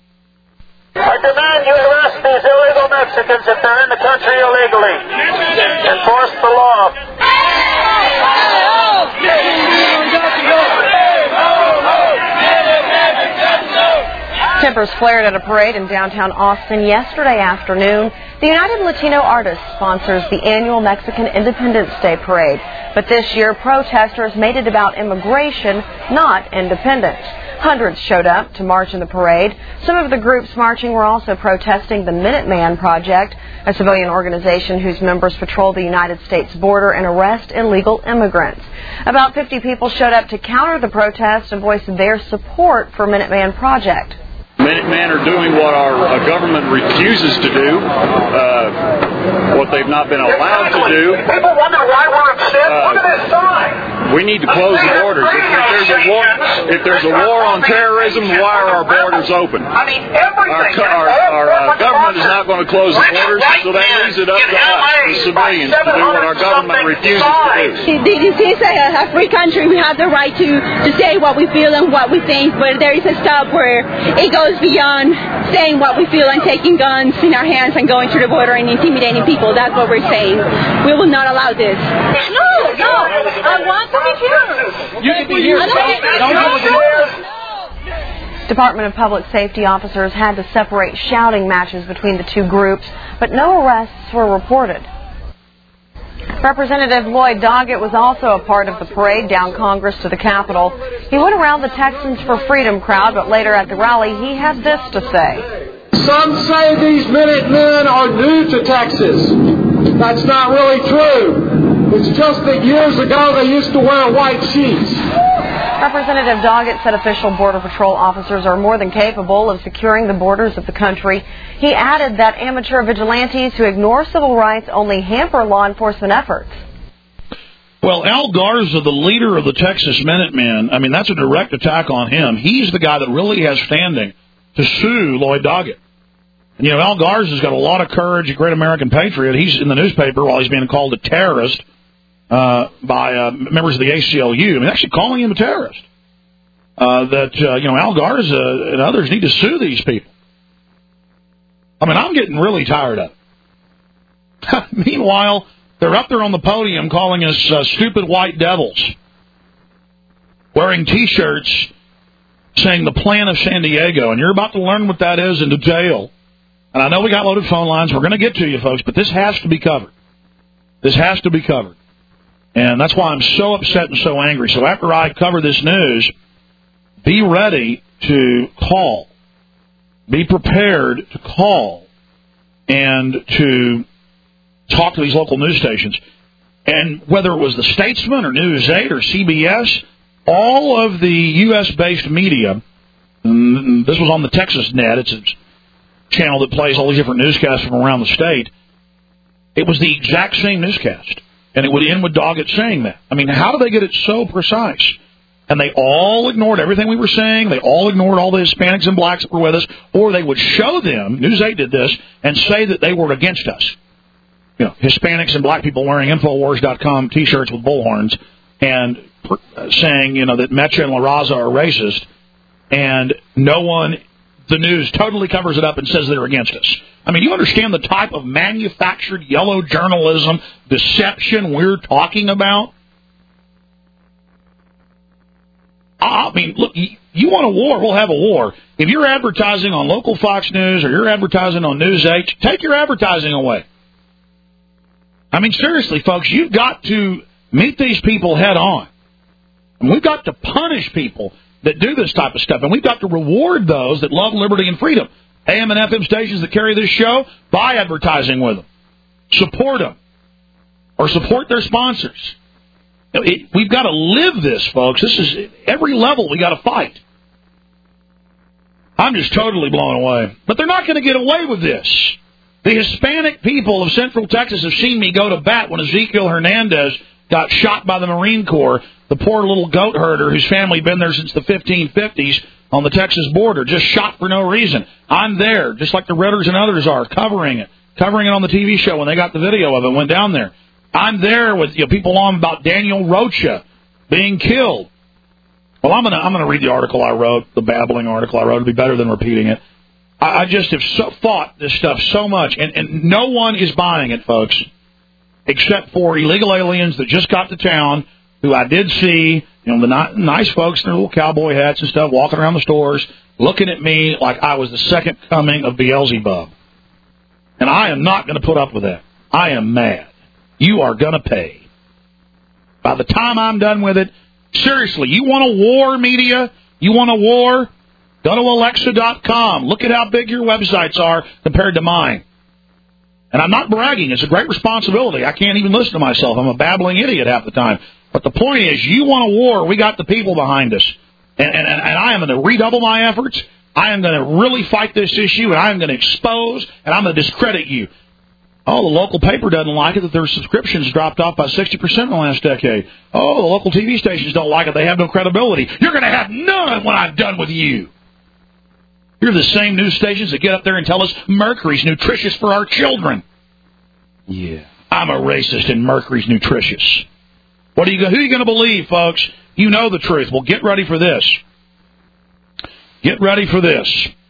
I demand you arrest these illegal Mexicans if they're in the country illegally. Enforce the law. Tempers flared at a parade in downtown Austin yesterday afternoon. The United Latino Artists sponsors the annual Mexican Independence Day parade. But this year, protesters made it about immigration, not independence. Hundreds showed up to march in the parade. Some of the groups marching were also protesting the Minuteman Project, a civilian organization whose members patrol the United States border and arrest illegal immigrants. About fifty people showed up to counter the protest and voice their support for Minuteman Project. Minutemen are doing what our uh, government refuses to do, uh, what they've not been allowed to do. People wonder why we're upset. Uh, Look at this sign. We need to close the borders. If, if there's a war, if there's a war on terrorism, why are our borders open? I mean, everything. Our, our, our uh, government is not going to close the borders, so that leaves it up to us, the civilians, to do what our government refuses to do. This is a free country. We have the right to, to say what we feel and what we think, but there is a stop where it goes beyond saying what we feel and taking guns in our hands and going through the border and intimidating people. That's what we're saying. We will not allow this. No, no. I want to be here. You can be here. Department of Public Safety officers had to separate shouting matches between the two groups, but no arrests were reported. Representative Lloyd Doggett was also a part of the parade down Congress to the Capitol. He went around the Texans for Freedom crowd, but later at the rally he had this to say. Some say these Minutemen are new to Texas. That's not really true. It's just that years ago they used to wear white sheets. Representative Doggett said official Border Patrol officers are more than capable of securing the borders of the country. He added that amateur vigilantes who ignore civil rights only hamper law enforcement efforts. Well, Al Garza, the leader of the Texas Minutemen, I mean, that's a direct attack on him. He's the guy that really has standing to sue Lloyd Doggett. And, you know, Al Garza's got a lot of courage, a great American patriot. He's in the newspaper while he's being called a terrorist uh, by uh, members of the A C L U. I mean, actually calling him a terrorist. Uh, that, uh, you know, Al Garza and others need to sue these people. I mean, I'm getting really tired of it. Meanwhile, they're up there on the podium calling us uh, stupid white devils, wearing T-shirts saying the plan of San Diego, and you're about to learn what that is in detail. And I know we got loaded phone lines. We're going to get to you, folks, but this has to be covered. This has to be covered. And that's why I'm so upset and so angry. So after I cover this news, be ready to call. Be prepared to call and to talk to these local news stations. And whether it was the Statesman or News eight or C B S, all of the U S-based media, and this was on the Texas Net, it's a channel that plays all these different newscasts from around the state, it was the exact same newscast. And it would end with Doggett saying that. I mean, how do they get it so precise? And they all ignored everything we were saying. They all ignored all the Hispanics and blacks that were with us. Or they would show them, News eight did this, and say that they were against us. You know, Hispanics and black people wearing Infowars dot com T-shirts with bullhorns and saying, you know, that Mecha and La Raza are racist. And no one, the news totally covers it up and says they're against us. I mean, you understand the type of manufactured yellow journalism deception we're talking about? I mean, look, you want a war, we'll have a war. If you're advertising on local Fox News or you're advertising on News eight, take your advertising away. I mean, seriously, folks, you've got to meet these people head on. And we've got to punish people that do this type of stuff. And we've got to reward those that love liberty and freedom. A M and F M stations that carry this show, buy advertising with them. Support them. Or support their sponsors. It, we've got to live this, folks. This is every level we got to fight. I'm just totally blown away. But they're not going to get away with this. The Hispanic people of Central Texas have seen me go to bat when Ezekiel Hernandez got shot by the Marine Corps, the poor little goat herder whose family had been there since the fifteen fifties on the Texas border, just shot for no reason. I'm there, just like the Ritters and others are, covering it, covering it on the T V show when they got the video of it, went down there. I'm there with you know, people on about Daniel Rocha being killed. Well, I'm gonna I'm gonna read the article I wrote, the babbling article I wrote. It'll be better than repeating it. I, I just have so, fought this stuff so much, and, and no one is buying it, folks, except for illegal aliens that just got to town, who I did see, you know, the ni- nice folks in their little cowboy hats and stuff, walking around the stores, looking at me like I was the second coming of Beelzebub. And I am not going to put up with that. I am mad. You are going to pay. By the time I'm done with it, seriously, you want a war, media? You want a war? Go to Alexa dot com. Look at how big your websites are compared to mine. And I'm not bragging. It's a great responsibility. I can't even listen to myself. I'm a babbling idiot half the time. But the point is, you want a war, we got the people behind us. And, and, and I am going to redouble my efforts. I am going to really fight this issue, and I am going to expose, and I'm going to discredit you. Oh, the local paper doesn't like it that their subscriptions dropped off by sixty percent in the last decade. Oh, the local T V stations don't like it. They have no credibility. You're going to have none when I'm done with you. You're the same news stations that get up there and tell us mercury's nutritious for our children. Yeah. I'm a racist and mercury's nutritious. What are you, who are you going to believe, folks? You know the truth. Well, get ready for this. Get ready for this.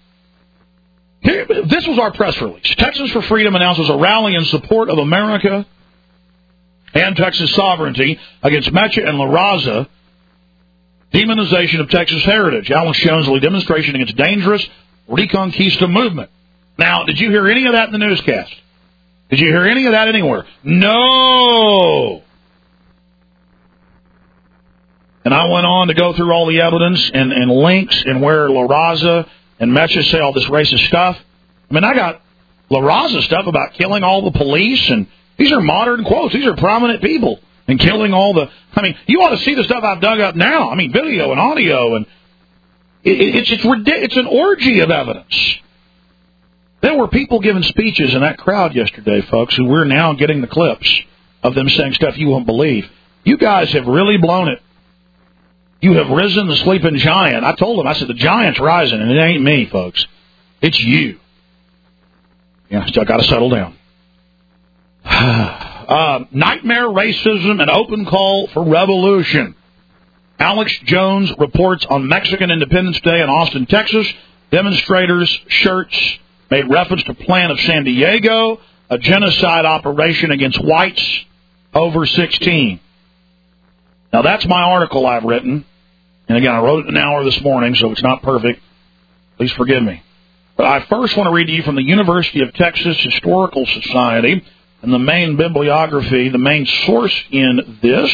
Here, this was our press release. Texans for Freedom announces a rally in support of America and Texas sovereignty against Mecha and La Raza demonization of Texas heritage. Alex Jones will lead demonstration against dangerous Reconquista movement. Now, did you hear any of that in the newscast? Did you hear any of that anywhere? No. And I went on to go through all the evidence and, and links and where La Raza and Mecha say all this racist stuff. I mean, I got La Raza stuff about killing all the police, and these are modern quotes. These are prominent people, and killing all the... I mean, you ought to see the stuff I've dug up now. I mean, video and audio, and it, it, it's, it's, it's an orgy of evidence. There were people giving speeches in that crowd yesterday, folks, who we're now getting the clips of them saying stuff you won't believe. You guys have really blown it. You have risen the sleeping giant. I told them, I said, the giant's rising, and it ain't me, folks. It's you. Yeah, still got to settle down. uh, nightmare racism and open call for revolution. Alex Jones reports on Mexican Independence Day in Austin, Texas. Demonstrators' shirts made reference to Plan of San Diego, a genocide operation against whites over sixteen. Now, that's my article I've written. And again, I wrote it in an hour this morning, so it's not perfect. Please forgive me. But I first want to read to you from the University of Texas Historical Society, And the main bibliography, the main source in this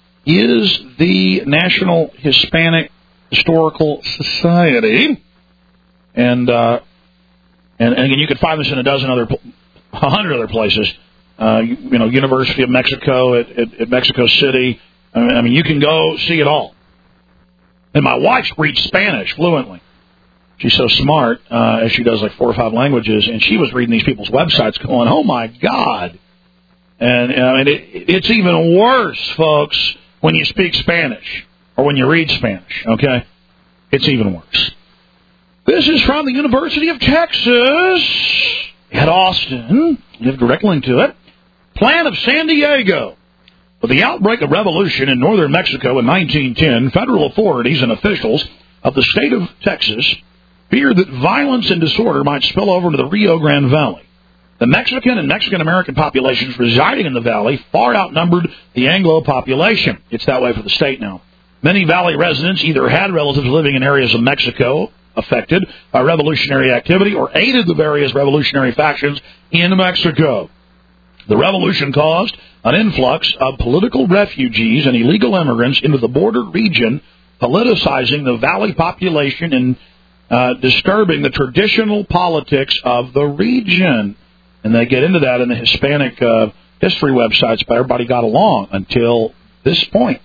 is the National Hispanic Historical Society. And, uh, and, and again, you can find this in a dozen other, a hundred other places. Uh, you, you know, University of Mexico at, at, at Mexico City. I mean, you can go see it all. And my wife reads Spanish fluently. She's so smart, uh, as she does like four or five languages, and she was reading these people's websites going, oh, my God. And, uh, and it, it's even worse, folks, when you speak Spanish or when you read Spanish, okay? It's even worse. This is from the University of Texas at Austin. You have a direct link to it. Plan of San Diego. With the outbreak of revolution in northern Mexico in nineteen ten, federal authorities and officials of the state of Texas feared that violence and disorder might spill over into the Rio Grande Valley. The Mexican and Mexican-American populations residing in the valley far outnumbered the Anglo population. It's that way for the state now. Many valley residents either had relatives living in areas of Mexico affected by revolutionary activity or aided the various revolutionary factions in Mexico. The revolution caused an influx of political refugees and illegal immigrants into the border region, politicizing the valley population and uh, disturbing the traditional politics of the region. And they get into that in the Hispanic uh, history websites, but everybody got along until this point.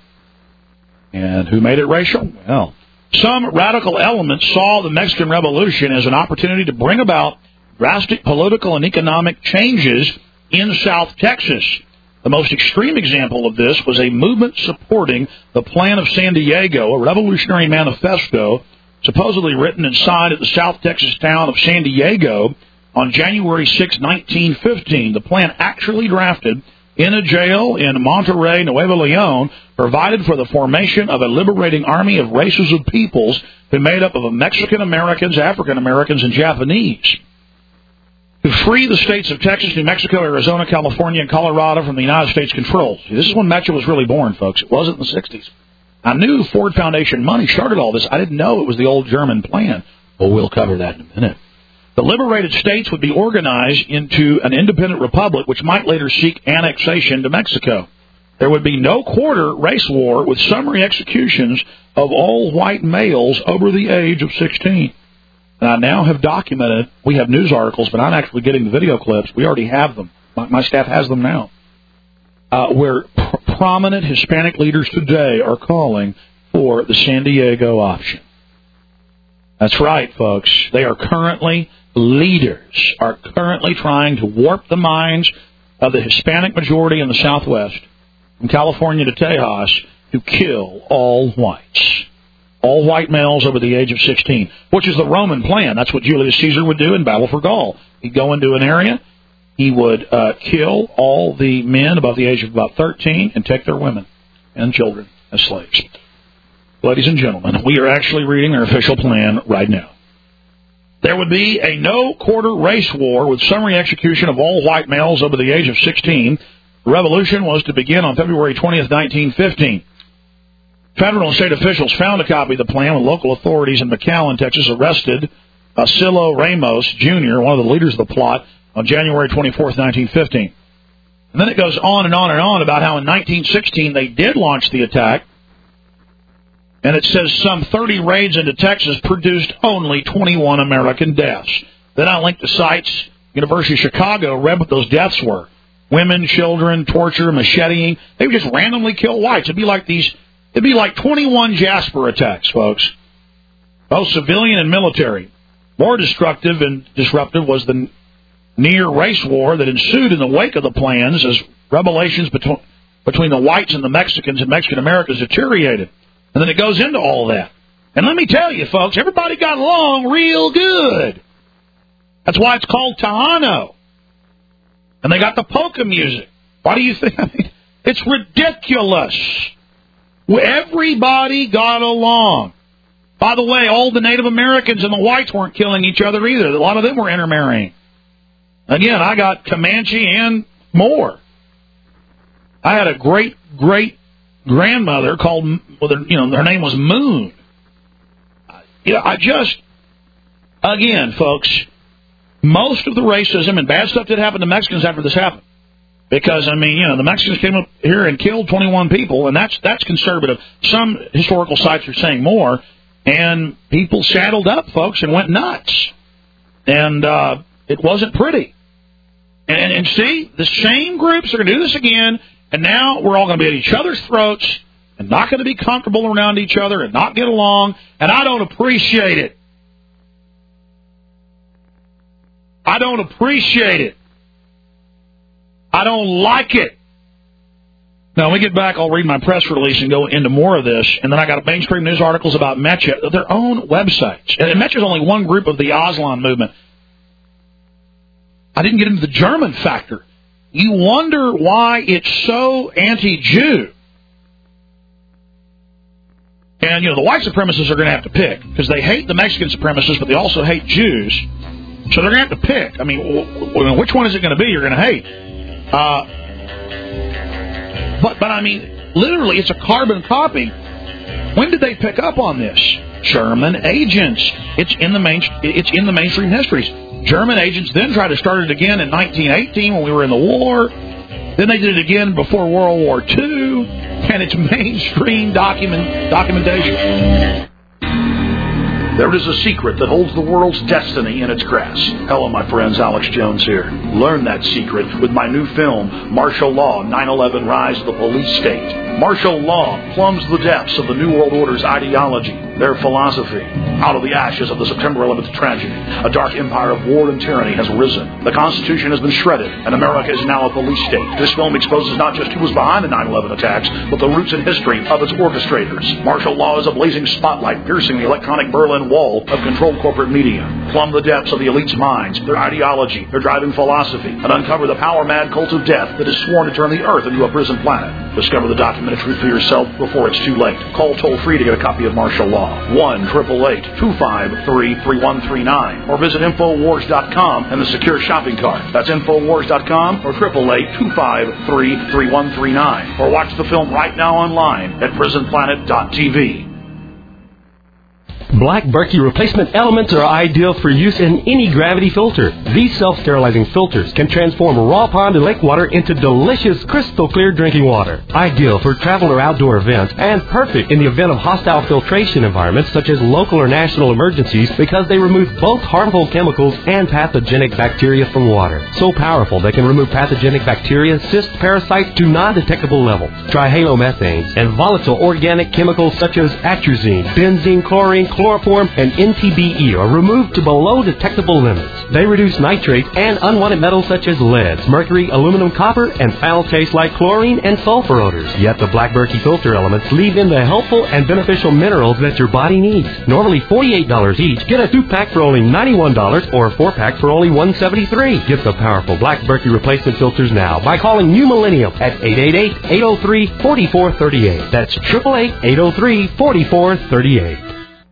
And who made it racial? Well, some radical elements saw the Mexican Revolution as an opportunity to bring about drastic political and economic changes in South Texas. The most extreme example of this was a movement supporting the Plan of San Diego, a revolutionary manifesto supposedly written and signed at the South Texas town of San Diego on January sixth, nineteen fifteen. The plan, actually drafted in a jail in Monterrey, Nuevo Leon, provided for the formation of a liberating army of races of peoples who made up of Mexican Americans, African Americans, and Japanese, to free the states of Texas, New Mexico, Arizona, California, and Colorado from the United States control. See, this is when Metro was really born, folks. It wasn't in the sixties. I knew Ford Foundation money started all this. I didn't know it was the old German plan. Well, we'll cover that in a minute. The liberated states would be organized into an independent republic, which might later seek annexation to Mexico. There would be no quarter race war with summary executions of all white males over the age of sixteen. And I now have documented, we have news articles, but I'm actually getting the video clips. We already have them. My, my staff has them now. Uh, where pr- prominent Hispanic leaders today are calling for the San Diego option. That's right, folks. They are currently, leaders are currently trying to warp the minds of the Hispanic majority in the Southwest, from California to Tejas, to kill all whites. All white males over the age of sixteen, which is the Roman plan. That's what Julius Caesar would do in Battle for Gaul. He'd go into an area, he would uh, kill all the men above the age of about thirteen and take their women and children as slaves. Ladies and gentlemen, we are actually reading their official plan right now. There would be a no-quarter race war with summary execution of all white males over the age of sixteen. The revolution was to begin on February twentieth, nineteen fifteen. Federal and state officials found a copy of the plan when local authorities in McAllen, Texas, arrested Acilo Ramos, Junior, one of the leaders of the plot, on January twenty-fourth, nineteen fifteen. And then it goes on and on and on about how in nineteen sixteen they did launch the attack. And it says some thirty raids into Texas produced only twenty-one American deaths. Then I linked the sites. University of Chicago read what those deaths were. Women, children, torture, macheting. They would just randomly kill whites. It'd be like these... It'd be like twenty-one Jasper attacks, folks, both civilian and military. More destructive and disruptive was the near race war that ensued in the wake of the plans as relations between, between the whites and the Mexicans and Mexican Americans deteriorated. And then it goes into all that. And let me tell you, folks, everybody got along real good. That's why it's called Tejano. And they got the polka music. Why do you think? I mean, it's ridiculous. Everybody got along. By the way, all the Native Americans and the whites weren't killing each other either. A lot of them were intermarrying. Again, I got Comanche and more. I had a great, great grandmother called, well, you know, her name was Moon. You know, I just, again, folks, most of the racism and bad stuff that happened to Mexicans after this happened Because, I mean, you know, the Mexicans came up here and killed twenty-one people, and that's that's conservative. Some historical sites are saying more, and people saddled up, folks, and went nuts. And uh, it wasn't pretty. And, and, and see, the same groups are going to do this again, and now we're all going to be at each other's throats and not going to be comfortable around each other and not get along, and I don't appreciate it. I don't appreciate it. I don't like it. Now, when we get back, I'll read my press release and go into more of this. And then I got mainstream news articles about Mecha, their own websites. And Mecha is only one group of the Aslan movement. I didn't get into the German factor. You wonder why it's so anti-Jew. And, you know, the white supremacists are going to have to pick, because they hate the Mexican supremacists, but they also hate Jews. So they're going to have to pick. I mean, w- which one is it going to be you're going to hate? Uh, but, but I mean, literally, it's a carbon copy. When did they pick up on this? German agents. It's in the main. It's in the mainstream histories. German agents then tried to start it again in nineteen eighteen when we were in the war. Then they did it again before World War Two, and it's mainstream document documentation. There is a secret that holds the world's destiny in its grasp. Hello, my friends. Alex Jones here. Learn that secret with my new film, Martial Law, nine eleven Rise of the Police State. Martial law plumbs the depths of the New World Order's ideology, their philosophy. Out of the ashes of the September eleventh tragedy, a dark empire of war and tyranny has risen. The Constitution has been shredded, and America is now a police state. This film exposes not just who was behind the nine eleven attacks, but the roots and history of its orchestrators. Martial law is a blazing spotlight piercing the electronic Berlin Wall of controlled corporate media. Plumb the depths of the elite's minds, their ideology, their driving philosophy, and uncover the power-mad cult of death that is sworn to turn the Earth into a prison planet. Discover the documentary for yourself before it's too late. Call toll-free to get a copy of Martial Law. one eight eight eight, two five three, three one three nine. Or visit Infowars dot com and the secure shopping cart. That's Infowars dot com or eight eight eight, two five three, three one three nine. Or watch the film right now online at prison planet dot t v. Black Berkey replacement elements are ideal for use in any gravity filter. These self-sterilizing filters can transform raw pond and lake water into delicious, crystal-clear drinking water. Ideal for travel or outdoor events, and perfect in the event of hostile filtration environments such as local or national emergencies, because they remove both harmful chemicals and pathogenic bacteria from water. So powerful they can remove pathogenic bacteria, cysts, parasites to non-detectable levels. Trihalomethanes and volatile organic chemicals such as atrazine, benzene, chlorine, chloroform, and N T B E are removed to below detectable limits. They reduce nitrates and unwanted metals such as lead, mercury, aluminum, copper, and foul taste like chlorine and sulfur odors. Yet the Black Berkey filter elements leave in the helpful and beneficial minerals that your body needs. Normally forty-eight dollars each, get a two-pack for only ninety-one dollars or a four-pack for only one hundred seventy-three dollars. Get the powerful Black Berkey replacement filters now by calling New Millennium at eight eight eight, eight oh three, four four three eight. That's eight eight eight, eight oh three, four four three eight.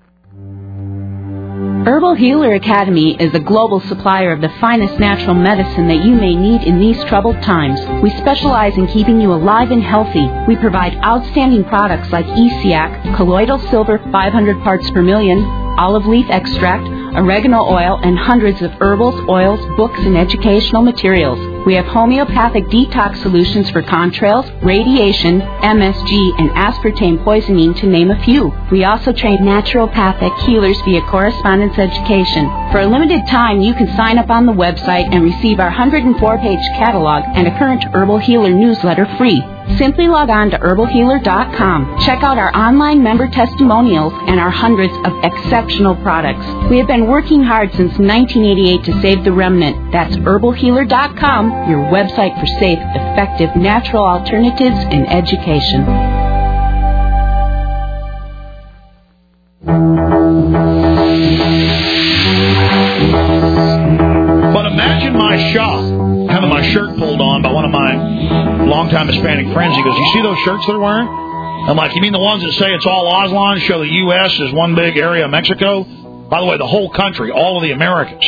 Herbal Healer Academy is a global supplier of the finest natural medicine that you may need in these troubled times. We specialize in keeping you alive and healthy. We provide outstanding products like E C A C, colloidal silver five hundred parts per million, olive leaf extract, oregano oil, and hundreds of herbals, oils, books, and educational materials. We have homeopathic detox solutions for contrails, radiation, M S G, and aspartame poisoning, to name a few. We also train naturopathic healers via correspondence education. For a limited time, you can sign up on the website and receive our one hundred four page catalog and a current Herbal Healer newsletter free. Simply log on to herbal healer dot com. Check out our online member testimonials and our hundreds of exceptional products. We have been working hard since nineteen eighty-eight to save the remnant. That's herbal healer dot com, your website for safe, effective, natural alternatives in education. But imagine my shock having my shirt pulled on by one of my longtime Hispanic friends. He goes, "You see those shirts they're wearing?" I'm like, "You mean the ones that say it's all Aslan, show the U S as one big area of Mexico? By the way, the whole country, all of the Americas."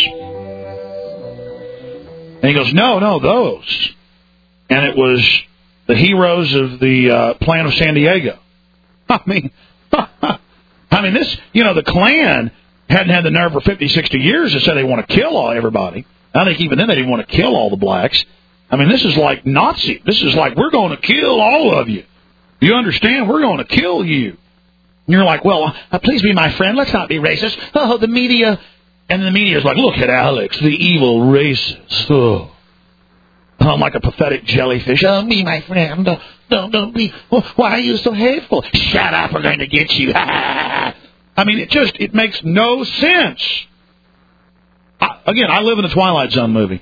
And he goes, "No, no, those." And it was the heroes of the uh, Plan of San Diego. I mean, I mean, this, you know, the Klan hadn't had the nerve for fifty, sixty years to say they want to kill all everybody. I think even then they didn't want to kill all the blacks. I mean, this is like Nazi. This is like, we're going to kill all of you. You understand? We're going to kill you. And you're like, well, uh, please be my friend. Let's not be racist. Oh, the media. And the media is like, look at Alex, the evil racist. Oh. I'm like a pathetic jellyfish. Oh, be my friend. Don't, don't, don't be. Why are you so hateful? Shut up. We're going to get you. I mean, it just, it makes no sense. I, again, I live in a Twilight Zone movie.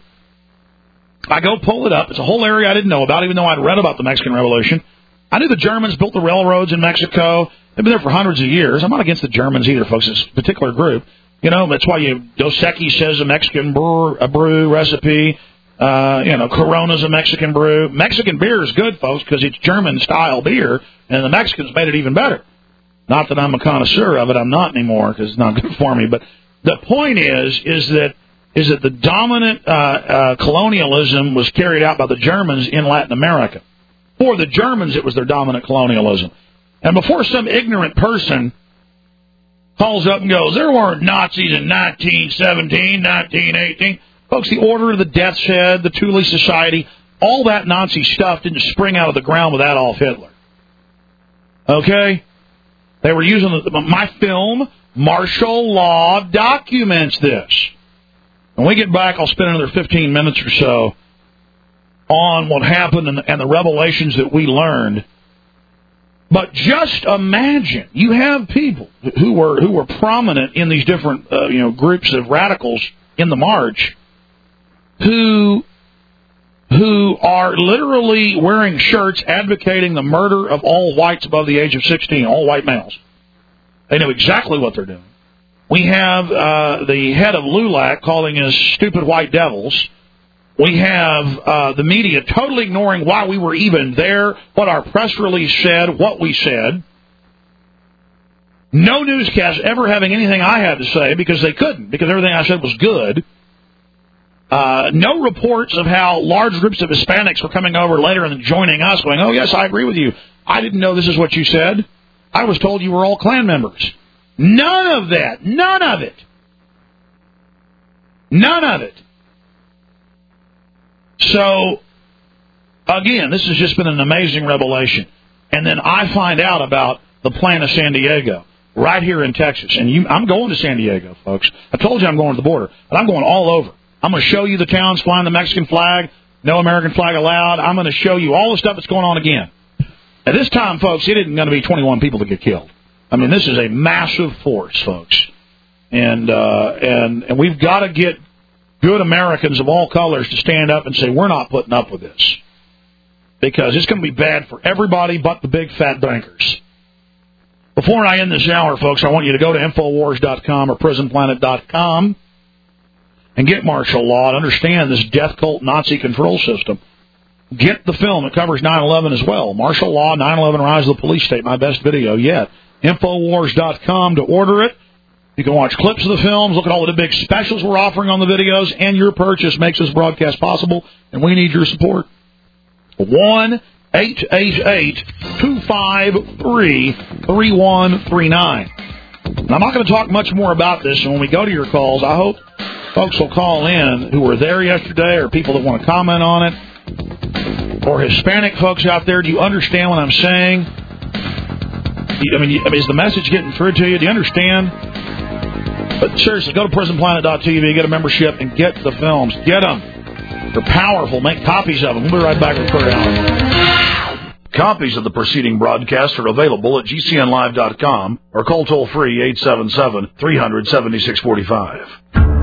I go pull it up. It's a whole area I didn't know about, even though I'd read about the Mexican Revolution. I knew the Germans built the railroads in Mexico. They've been there for hundreds of years. I'm not against the Germans either, folks. It's a particular group. You know, that's why you, Dos Equis says a Mexican brew, a brew recipe. Uh, you know, Corona's a Mexican brew. Mexican beer is good, folks, because it's German-style beer, and the Mexicans made it even better. Not that I'm a connoisseur of it. I'm not anymore because it's not good for me. But the point is, is that is that the dominant uh, uh, colonialism was carried out by the Germans in Latin America. For the Germans, it was their dominant colonialism. And before some ignorant person calls up and goes, there weren't Nazis in nineteen seventeen, nineteen eighteen. Folks, the Order of the Death's Head, the Thule Society, all that Nazi stuff didn't spring out of the ground with Adolf Hitler. Okay? They were using the, my film, Martial Law, documents this. When we get back, I'll spend another fifteen minutes or so on what happened and, and the revelations that we learned. But just imagine, you have people who were who were prominent in these different uh, you know groups of radicals in the march, who who are literally wearing shirts advocating the murder of all whites above the age of sixteen, all white males. They know exactly what they're doing. We have uh, the head of LULAC calling us stupid white devils. We have uh, the media totally ignoring why we were even there, what our press release said, what we said. No newscast ever having anything I had to say because they couldn't, because everything I said was good. Uh, no reports of how large groups of Hispanics were coming over later and joining us, going, oh, yes, I agree with you. I didn't know this is what you said. I was told you were all Klan members. None of that. None of it. None of it. So, again, this has just been an amazing revelation. And then I find out about the plan of San Diego, right here in Texas. And you, I'm going to San Diego, folks. I told you I'm going to the border, but I'm going all over. I'm going to show you the towns flying the Mexican flag, no American flag allowed. I'm going to show you all the stuff that's going on again. At this time, folks, it isn't going to be twenty-one people that get killed. I mean, this is a massive force, folks. And uh, and and we've got to get good Americans of all colors to stand up and say, we're not putting up with this. Because it's going to be bad for everybody but the big fat bankers. Before I end this hour, folks, I want you to go to Infowars dot com or Prison Planet dot com and get martial law and understand this death cult Nazi control system. Get the film. It covers nine eleven as well. Martial Law, nine eleven Rise of the Police State, my best video yet. Infowars dot com to order it. You can watch clips of the films, look at all the big specials we're offering on the videos, and your purchase makes this broadcast possible, and we need your support. one eight eight eight, two five three, three one three nine. And I'm not going to talk much more about this, and when we go to your calls, I hope folks will call in who were there yesterday or people that want to comment on it. Or Hispanic folks out there, do you understand what I'm saying? I mean, is the message getting through to you? Do you understand? But seriously, go to Prison Planet dot T V, get a membership, and get the films. Get them. They're powerful. Make copies of them. We'll be right back with Kurt Allen. Copies of the preceding broadcast are available at G C N live dot com or call toll-free eight seven seven, three hundred, seventy-six forty-five.